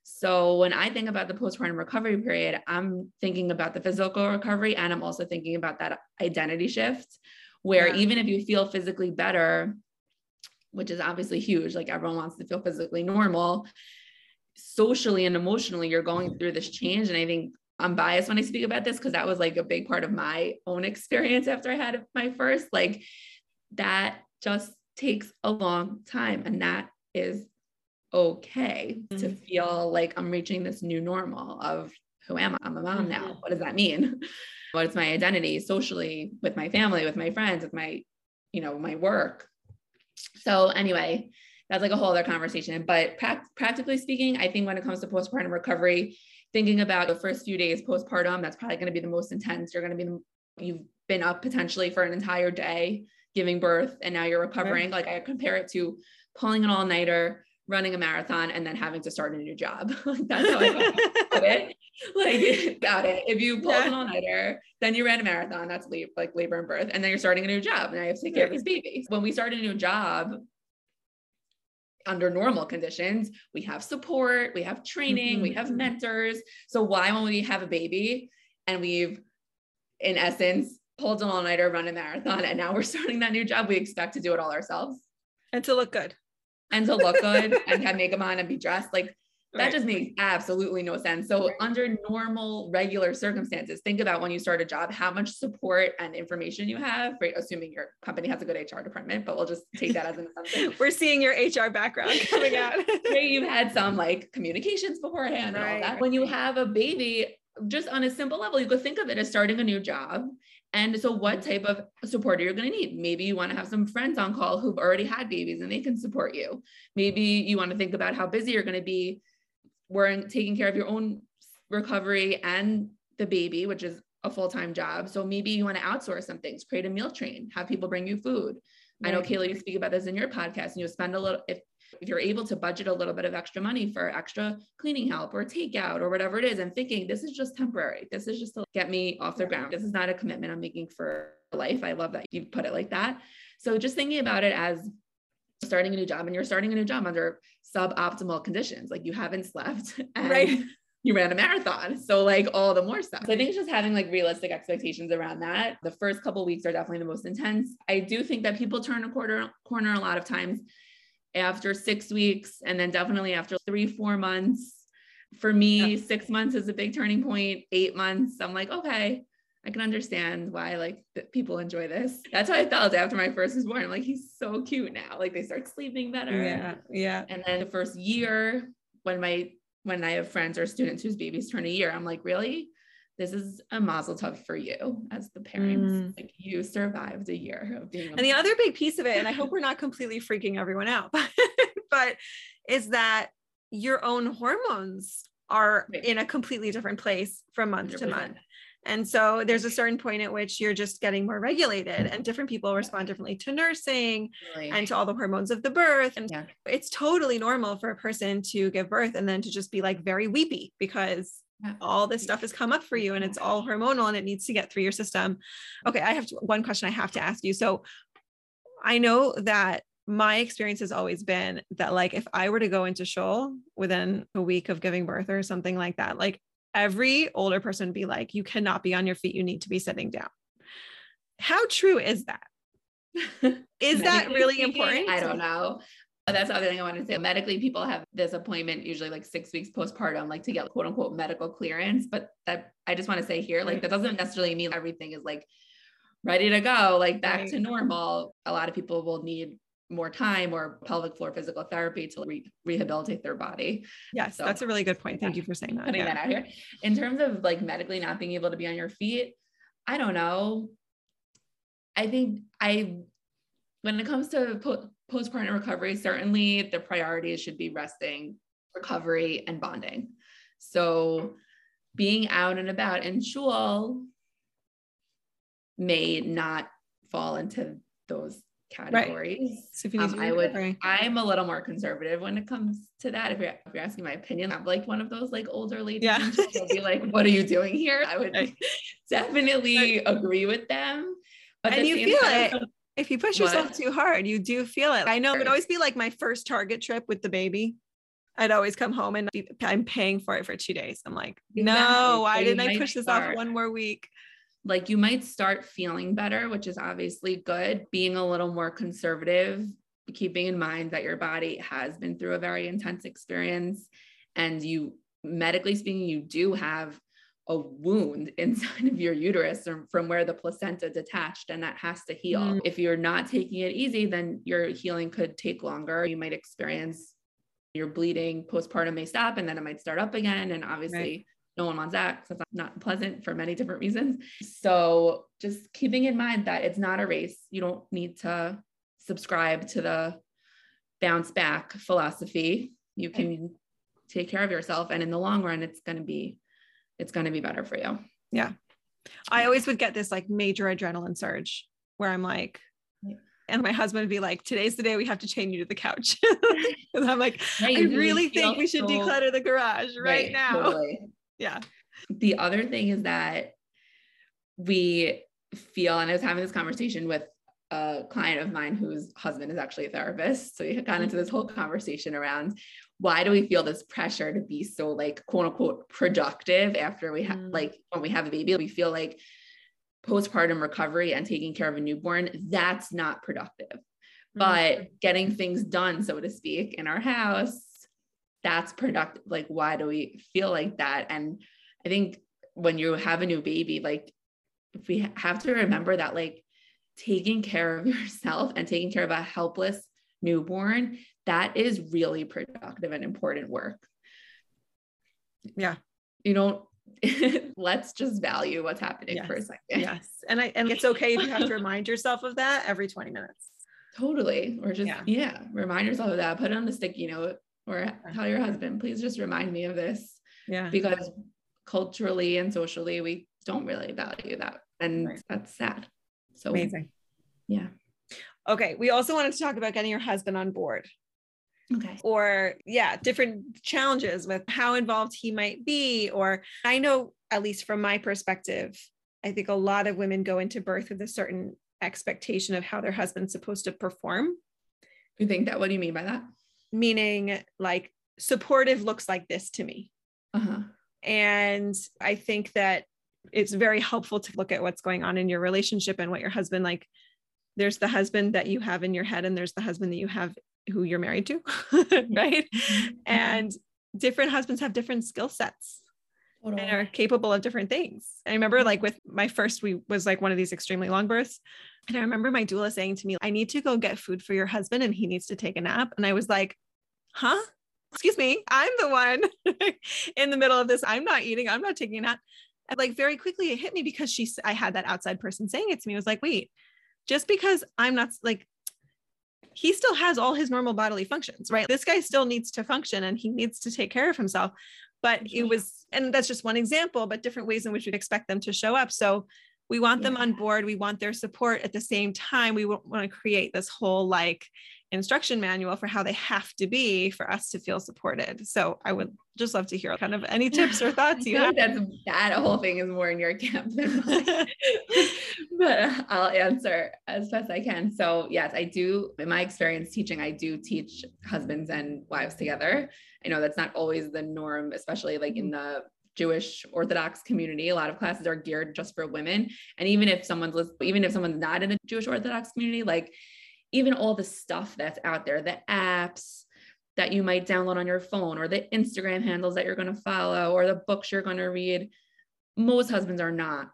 So when I think about the postpartum recovery period, I'm thinking about the physical recovery, and I'm also thinking about that identity shift where yeah. even if you feel physically better, which is obviously huge, like everyone wants to feel physically normal, socially and emotionally, you're going through this change. And I think I'm biased when I speak about this because that was like a big part of my own experience after I had my first, like that just takes a long time. And that is okay mm-hmm. to feel like I'm reaching this new normal of who am I? I'm a mom mm-hmm. now. What does that mean? What is my identity socially, with my family, with my friends, with my, you know, my work. So anyway, that's like a whole other conversation, but pra- practically speaking, I think when it comes to postpartum recovery, thinking about the first few days postpartum, that's probably going to be the most intense. You're going to be, the, you've been up potentially for an entire day giving birth, and now you're recovering. Right. Like I compare it to pulling an all-nighter, running a marathon, and then having to start a new job. Like that's how I got it. Like got it. If you pull yeah. an all-nighter, then you ran a marathon, that's labor, like labor and birth, and then you're starting a new job, and I have to take care of this baby. When we start a new job, under normal conditions, we have support, we have training, mm-hmm. we have mentors. So why, when we have a baby and we've, in essence, pulled an all-nighter, run a marathon, and now we're starting that new job, we expect to do it all ourselves? And to look good. And to look good and have makeup on and be dressed. Like that right. just makes absolutely no sense. So right. under normal, regular circumstances, think about when you start a job, how much support and information you have, right? Assuming your company has a good H R department, but we'll just take that as an assumption. We're seeing your H R background coming out. Right, you've had some like communications beforehand right. and all that. When you have a baby, just on a simple level, you could think of it as starting a new job. And so what type of support are you going to need? Maybe you want to have some friends on call who've already had babies and they can support you. Maybe you want to think about how busy you're going to be. We're taking care of your own recovery and the baby, which is a full-time job. So maybe you want to outsource some things, create a meal train, have people bring you food. Right. I know, Kayla, you speak about this in your podcast, and you spend a little, if, if you're able to budget a little bit of extra money for extra cleaning help or takeout or whatever it is, and thinking this is just temporary. This is just to get me off the ground. This is not a commitment I'm making for life. I love that you put it like that. So just thinking about it as starting a new job, and you're starting a new job under suboptimal conditions. Like you haven't slept and right. you ran a marathon. So like all the more stuff. So I think it's just having like realistic expectations around that. The first couple of weeks are definitely the most intense. I do think that people turn a quarter corner a lot of times after six weeks. And then definitely after three, four months. For me, yeah. six months is a big turning point. Eight months, I'm like, okay, I can understand why like people enjoy this. That's how I felt after my first was born. I'm like, he's so cute now. Like they start sleeping better. Yeah. Yeah. And then the first year when my, when I have friends or students whose babies turn a year, I'm like, really? This is a mazel tov for you as the parents. Mm. Like you survived a year of being. And the other big piece of it, and I hope we're not completely freaking everyone out, but, but is that your own hormones are right. in a completely different place from month one hundred percent to month. And so there's a certain point at which you're just getting more regulated, and different people respond differently to nursing really? and to all the hormones of the birth. And yeah. it's totally normal for a person to give birth and then to just be like very weepy because yeah. all this stuff has come up for you and it's all hormonal and it needs to get through your system. Okay. I have to, one question I have to ask you. So I know that my experience has always been that like, if I were to go into shul within a week of giving birth or something like that, like every older person would be like, you cannot be on your feet. You need to be sitting down. How true is that? Is that really important? I don't know. That's the other thing I want to say. Medically, people have this appointment usually like six weeks postpartum, like to get quote unquote medical clearance. But that I just want to say here, like that doesn't necessarily mean everything is like ready to go, like back right. to normal. A lot of people will need more time or pelvic floor physical therapy to re- rehabilitate their body. Yes, so, that's a really good point. Thank you for saying that. Putting yeah. that out here. In terms of like medically not being able to be on your feet, I don't know. I think I, when it comes to po- postpartum recovery, certainly the priorities should be resting, recovery, and bonding. So being out and about in shul may not fall into those categories. Right. So if you um, I would, recovery. I'm a little more conservative when it comes to that. If you're, if you're asking my opinion, I'm like one of those like older ladies. Yeah. I'll be like, what are you doing here? I would right. definitely right. agree with them. But and you feel time, it. If you push yourself what? too hard, you do feel it. I know it would always be like my first Target trip with the baby. I'd always come home and be, I'm paying for it for two days. I'm like, Exactly. no, why So didn't you I might push this start- off one more week? Like you might start feeling better, which is obviously good, being a little more conservative, keeping in mind that your body has been through a very intense experience, and you, medically speaking, you do have a wound inside of your uterus from, from where the placenta detached, and that has to heal. Mm. If you're not taking it easy, then your healing could take longer. You might experience your bleeding postpartum may stop and then it might start up again. And obviously right. no one wants that because it's not pleasant for many different reasons. So just keeping in mind that it's not a race. You don't need to subscribe to the bounce back philosophy. You can take care of yourself, and in the long run, it's going to be, it's going to be better for you. Yeah. I always would get this like major adrenaline surge where I'm like, yeah. and my husband would be like, today's the day we have to chain you to the couch. And I'm like, right, I really think we should so... declutter the garage right, right now. Totally. Yeah. The other thing is that we feel, and I was having this conversation with a client of mine whose husband is actually a therapist. So we got into this whole conversation around why do we feel this pressure to be so like quote unquote productive after we have mm. like when we have a baby. We feel like postpartum recovery and taking care of a newborn, that's not productive. Mm. But getting things done, so to speak, in our house, that's productive. Like, why do we feel like that? And I think when you have a new baby, like if we have to remember that like taking care of yourself and taking care of a helpless newborn, that is really productive and important work. Yeah. You don't, let's just value what's happening yes. for a second. Yes. And I, and it's okay if you have to remind yourself of that every twenty minutes. Totally. Or just, yeah, yeah remind yourself of that, put it on the sticky note, or tell your husband, please just remind me of this. Yeah. Because culturally and socially, we don't really value that. And right. that's sad. So amazing. Yeah. Okay. We also wanted to talk about getting your husband on board. Okay. Or yeah, different challenges with how involved he might be. Or I know, at least from my perspective, I think a lot of women go into birth with a certain expectation of how their husband's supposed to perform. You think that? What do you mean by that? Meaning like supportive looks like this to me. Uh-huh. And I think that it's very helpful to look at what's going on in your relationship and what your husband, like there's the husband that you have in your head and there's the husband that you have who you're married to, right? Mm-hmm. And different husbands have different skill sets totally. And are capable of different things. I remember like with my first, we was like one of these extremely long births. And I remember my doula saying to me, I need to go get food for your husband and he needs to take a nap. And I was like, huh? Excuse me. I'm the one in the middle of this. I'm not eating. I'm not taking a nap. And like very quickly it hit me because she, I had that outside person saying it to me. I was like, wait, just because I'm not like, he still has all his normal bodily functions, right? This guy still needs to function and he needs to take care of himself. But it was, and that's just one example, but different ways in which we'd expect them to show up. So we want them yeah. on board. We want their support. At the same time, we want to create this whole like instruction manual for how they have to be for us to feel supported. So I would just love to hear kind of any tips or thoughts you have. That's, that whole thing is more in your camp than mine. But uh, I'll answer as best I can. So yes, I do, in my experience teaching, I do teach husbands and wives together. I know that's not always the norm, especially like in the Jewish Orthodox community. A lot of classes are geared just for women. And even if someone's, even if someone's not in the Jewish Orthodox community, like even all the stuff that's out there, the apps that you might download on your phone, or the Instagram handles that you're going to follow, or the books you're going to read, most husbands are not,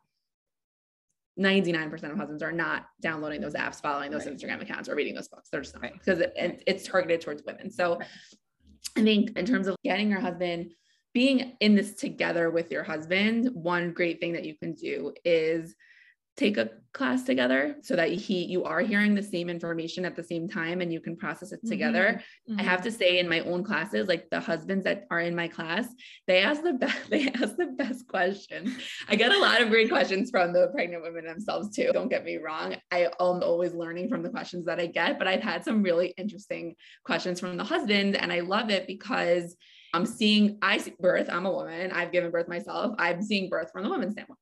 ninety-nine percent of husbands are not downloading those apps, following those right. Instagram accounts, or reading those books. They're just not, because it, it, it's targeted towards women. So right. I think in terms of getting your husband, being in this together with your husband, one great thing that you can do is take a class together so that he, you are hearing the same information at the same time and you can process it together. Mm-hmm. I have to say in my own classes, like the husbands that are in my class, they ask the best, they ask the best questions. I get a lot of great questions from the pregnant women themselves too. Don't get me wrong. I am always learning from the questions that I get, but I've had some really interesting questions from the husband, and I love it because I'm seeing, I see birth, I'm a woman, I've given birth myself. I'm seeing birth from the woman's standpoint.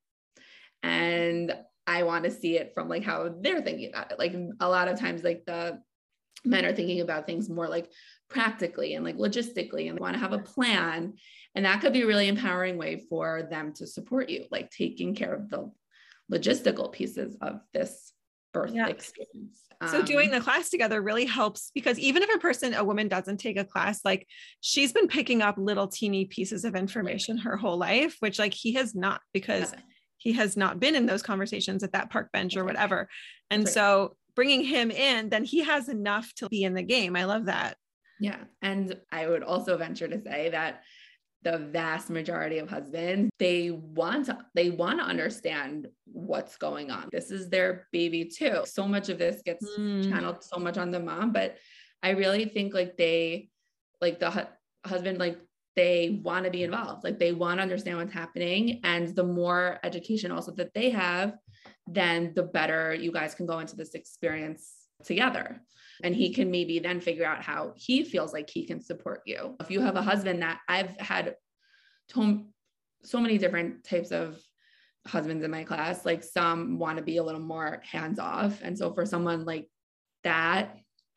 And I want to see it from like how they're thinking about it. Like a lot of times, like the men are thinking about things more like practically and like logistically, and they want to have a plan. And that could be a really empowering way for them to support you, like taking care of the logistical pieces of this birth yeah. experience. So um, doing the class together really helps, because even if a person, a woman doesn't take a class, like she's been picking up little teeny pieces of information her whole life, which like he has not, because okay. he has not been in those conversations at that park bench or whatever. And right. so bringing him in, then he has enough to be in the game. I love that. Yeah. And I would also venture to say that the vast majority of husbands, they want to, they want to understand what's going on. This is their baby too. So much of this gets mm. channeled so much on the mom, but I really think like they, like the hu- husband, like they want to be involved. Like they want to understand what's happening. And the more education also that they have, then the better you guys can go into this experience together. And he can maybe then figure out how he feels like he can support you. If you have a husband that I've had to, so many different types of husbands in my class, like some want to be a little more hands-off. And so for someone like that,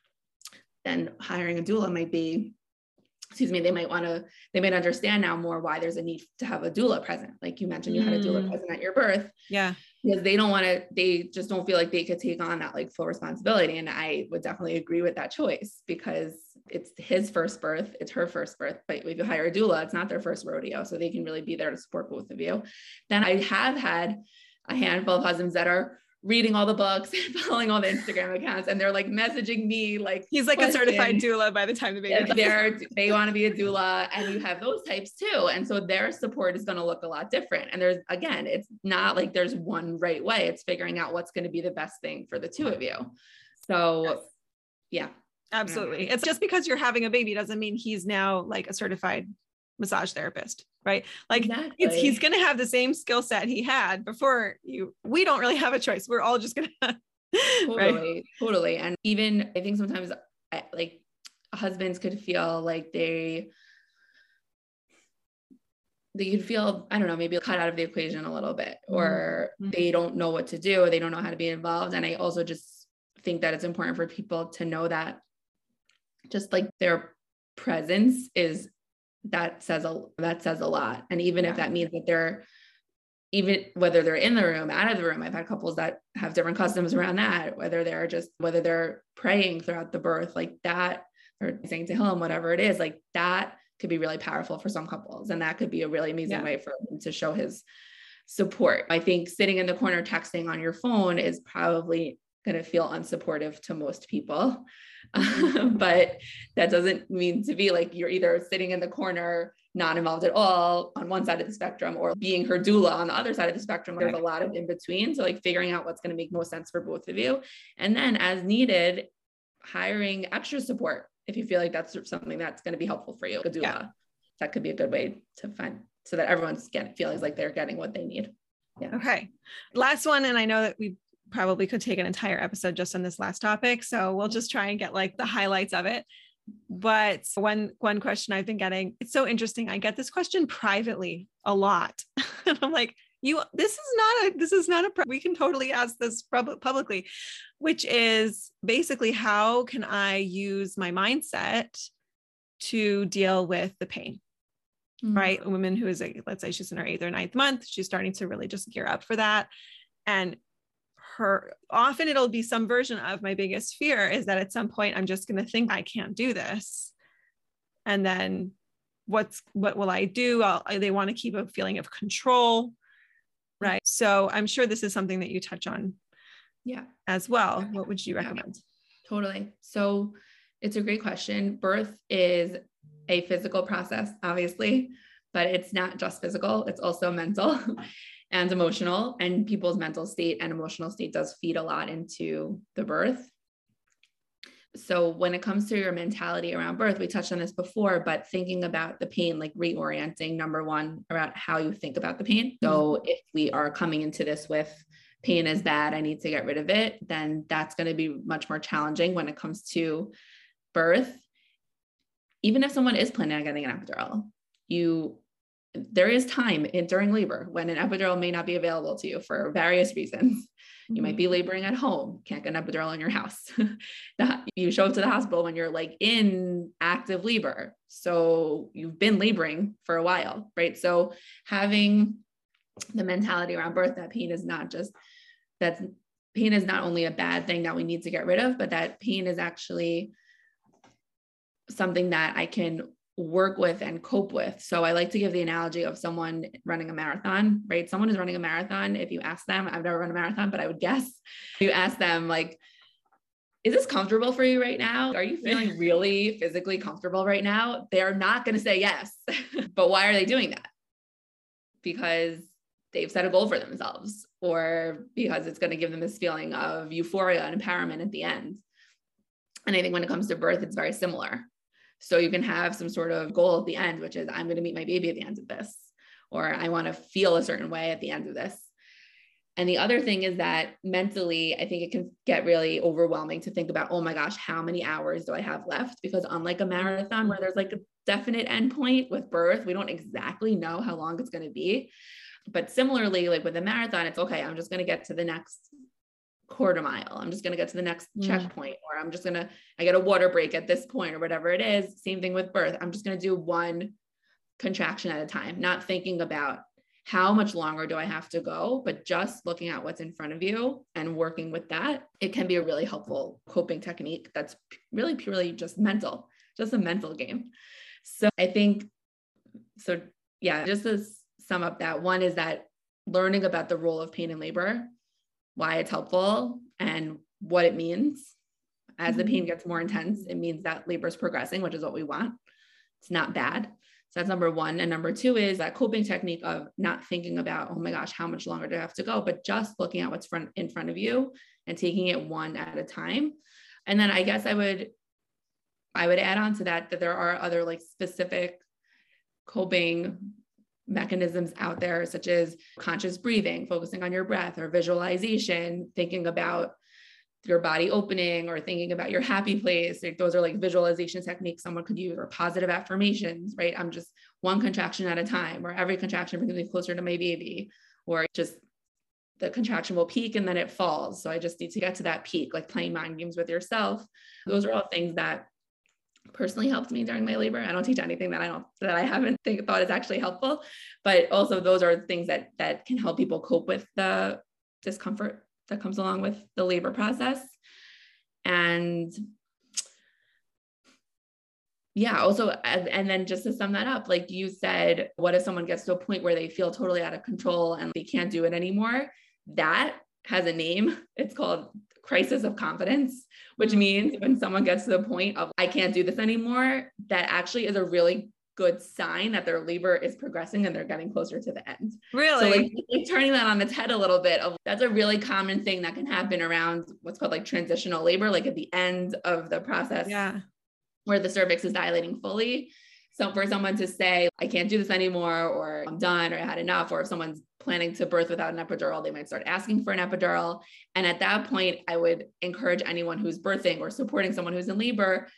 then hiring a doula might be, excuse me, they might want to, they might understand now more why there's a need to have a doula present. Like you mentioned, you mm. had a doula present at your birth. Yeah. Because they don't want to, they just don't feel like they could take on that like full responsibility. And I would definitely agree with that choice, because it's his first birth, it's her first birth, but if you hire a doula, it's not their first rodeo. So they can really be there to support both of you. Then I have had a handful of husbands that are reading all the books, following all the Instagram accounts, and they're like messaging me like, he's like questions. A certified doula by the time the baby they're, they want to be a doula, and you have those types too. And so their support is going to look a lot different. And there's, again, it's not like there's one right way. It's figuring out what's going to be the best thing for the two of you. So yeah. Absolutely. It's just because you're having a baby doesn't mean he's now like a certified massage therapist, right? Like exactly. it's, he's going to have the same skill set he had before you. We don't really have a choice. We're all just going to. Totally. Right? Totally. And even I think sometimes like husbands could feel like they, they could feel, I don't know, maybe cut out of the equation a little bit, or mm-hmm. they don't know what to do, or they don't know how to be involved. And I also just think that it's important for people to know that just like their presence is, that says a, that says a lot. And even yeah. if that means that they're, even whether they're in the room, out of the room, I've had couples that have different customs around that, whether they're just, whether they're praying throughout the birth, like that, or saying to him, whatever it is, like that could be really powerful for some couples. And that could be a really amazing yeah. way for him to show his support. I think sitting in the corner texting on your phone is probably going to feel unsupportive to most people. But that doesn't mean to be like you're either sitting in the corner, not involved at all on one side of the spectrum, or being her doula on the other side of the spectrum. There's a lot of in between. So like figuring out what's going to make most sense for both of you. And then as needed, hiring extra support if you feel like that's something that's going to be helpful for you. A doula. Yeah. That could be a good way to find, so that everyone's getting, feels like they're getting what they need. Yeah. Okay. Last one. And I know that we probably could take an entire episode just on this last topic. So we'll just try and get like the highlights of it. But one, one question I've been getting, it's so interesting. I get this question privately a lot. And I'm like, you, this is not a, this is not a, we can totally ask this pub- publicly, which is basically, how can I use my mindset to deal with the pain? Mm-hmm. Right? A woman who is, a, let's say she's in her eighth or ninth month, she's starting to really just gear up for that. And her, often it'll be some version of my biggest fear is that at some point I'm just going to think I can't do this. And then what's, what will I do? I'll, they want to keep a feeling of control. Right. So I'm sure this is something that you touch on. Yeah. As well. What would you recommend? Yeah, totally. So it's a great question. Birth is a physical process, obviously, but it's not just physical. It's also mental and emotional, and people's mental state and emotional state does feed a lot into the birth. So when it comes to your mentality around birth, we touched on this before, but thinking about the pain, like reorienting, number one, around how you think about the pain. So if we are coming into this with pain is bad, I need to get rid of it, then that's going to be much more challenging when it comes to birth. Even if someone is planning on getting an epidural, you, there is time in, during labor when an epidural may not be available to you for various reasons. You might be laboring at home, can't get an epidural in your house. You show up to the hospital when you're like in active labor. So you've been laboring for a while, right? So having the mentality around birth, that pain is not just, that pain is not only a bad thing that we need to get rid of, but that pain is actually something that I can work with and cope with. So I like to give the analogy of someone running a marathon, right? Someone who's running a marathon, if you ask them, I've never run a marathon, but I would guess, if you ask them like, is this comfortable for you right now? Are you feeling really physically comfortable right now? They're not going to say yes. But why are they doing that? Because they've set a goal for themselves, or because it's going to give them this feeling of euphoria and empowerment at the end. And I think when it comes to birth, it's very similar. So you can have some sort of goal at the end, which is I'm going to meet my baby at the end of this, or I want to feel a certain way at the end of this. And the other thing is that mentally, I think it can get really overwhelming to think about, oh my gosh, how many hours do I have left? Because unlike a marathon where there's like a definite endpoint, with birth, we don't exactly know how long it's going to be. But similarly, like with a marathon, it's okay, I'm just going to get to the next quarter mile. I'm just going to get to the next mm. checkpoint, or I'm just going to, I get a water break at this point, or whatever it is. Same thing with birth. I'm just going to do one contraction at a time, not thinking about how much longer do I have to go, but just looking at what's in front of you and working with that. It can be a really helpful coping technique that's really purely just mental, just a mental game. So I think, so yeah, just to sum up that, one is that learning about the role of pain in labor, why it's helpful and what it means. As the pain gets more intense, it means that labor is progressing, which is what we want. It's not bad. So that's number one. And number two is that coping technique of not thinking about, oh my gosh, how much longer do I have to go, but just looking at what's front in front of you and taking it one at a time. And then I guess I would, I would add on to that, that there are other like specific coping mechanisms out there, such as conscious breathing, focusing on your breath, or visualization, thinking about your body opening, or thinking about your happy place. Like, those are like visualization techniques someone could use, or positive affirmations, right? I'm just one contraction at a time, or every contraction brings me closer to my baby, or just the contraction will peak and then it falls. So I just need to get to that peak, like playing mind games with yourself. Those are all things that personally helped me during my labor. I don't teach anything that I don't, that I haven't think, thought is actually helpful, but also those are things that, that can help people cope with the discomfort that comes along with the labor process. And yeah, also, and then just to sum that up, like you said, what if someone gets to a point where they feel totally out of control and they can't do it anymore? That has a name. It's called crisis of confidence, which means when someone gets to the point of, I can't do this anymore, that actually is a really good sign that their labor is progressing and they're getting closer to the end. Really? So like, like turning that on its head a little bit, of that's a really common thing that can happen around what's called like transitional labor, like at the end of the process, yeah, where the cervix is dilating fully. So for someone to say, I can't do this anymore, or I'm done, or I had enough, or if someone's planning to birth without an epidural, they might start asking for an epidural. And at that point, I would encourage anyone who's birthing or supporting someone who's in labor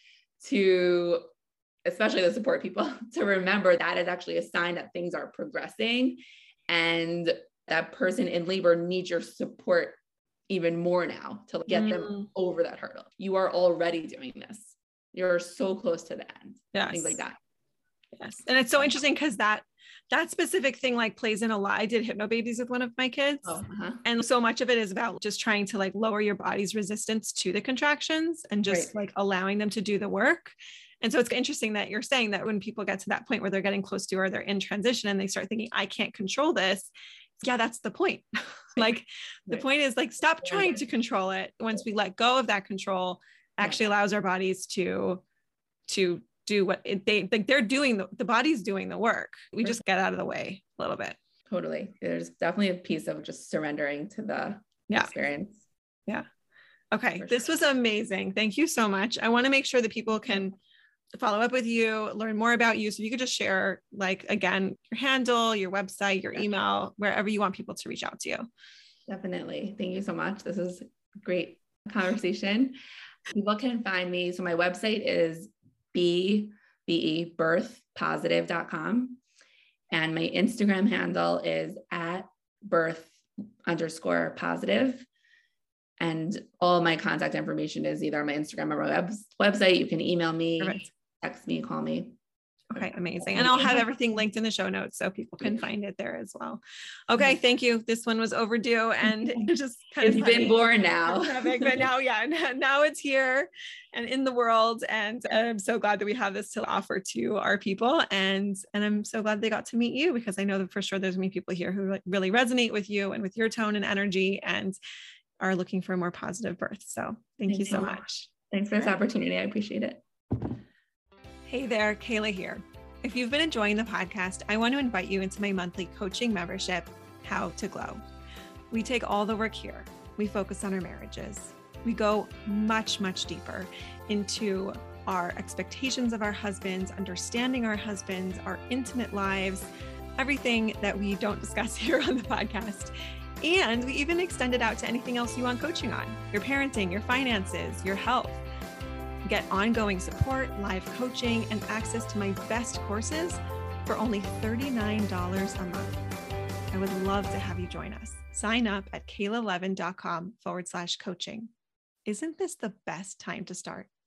to, especially the support people, to remember that is actually a sign that things are progressing, and that person in labor needs your support even more now to get mm. them over that hurdle. You are already doing this. You're so close to the end. Yes. Things like that. Yes. And it's so interesting because that, that specific thing like plays in a lot. I did hypnobabies with one of my kids. Oh, uh-huh. And so much of it is about just trying to like lower your body's resistance to the contractions and just right. like allowing them to do the work. And so it's interesting that you're saying that when people get to that point where they're getting close to, or they're in transition and they start thinking, I can't control this. Yeah, that's the point. like right. the point is like, stop trying to control it. Once we let go of that control, actually yeah. allows our bodies to, to do what it, they like they're doing. The, the body's doing the work. We just get out of the way a little bit. Totally. There's definitely a piece of just surrendering to the yeah. experience. Yeah. Okay. For this sure. was amazing. Thank you so much. I want to make sure that people can follow up with you, learn more about you. So if you could just share, like, again, your handle, your website, your email, wherever you want people to reach out to you. Definitely. Thank you so much. This is a great conversation. People can find me. So my website is B B E birth positive dot com. And my Instagram handle is at birth underscore positive. And all my contact information is either on my Instagram or my web- website. You can email me, Perfect. text me, call me. Okay, amazing. And I'll have everything linked in the show notes so people can find it there as well. Okay, thank you. This one was overdue and it just kind it's of been born now. But now, yeah, now it's here and in the world. And I'm so glad that we have this to offer to our people. And, and I'm so glad they got to meet you, because I know that for sure there's many people here who really resonate with you and with your tone and energy and are looking for a more positive birth. So thank Thank you so much. Thanks for this opportunity. I appreciate it. Hey there, Kayla here. If you've been enjoying the podcast, I want to invite you into my monthly coaching membership, How to Glow. We take all the work here. We focus on our marriages. We go much, much deeper into our expectations of our husbands, understanding our husbands, our intimate lives, everything that we don't discuss here on the podcast. And we even extend it out to anything else you want coaching on: your parenting, your finances, your health. Get ongoing support, live coaching, and access to my best courses for only thirty-nine dollars a month. I would love to have you join us. Sign up at kayla levin dot com forward slash coaching. Isn't this the best time to start?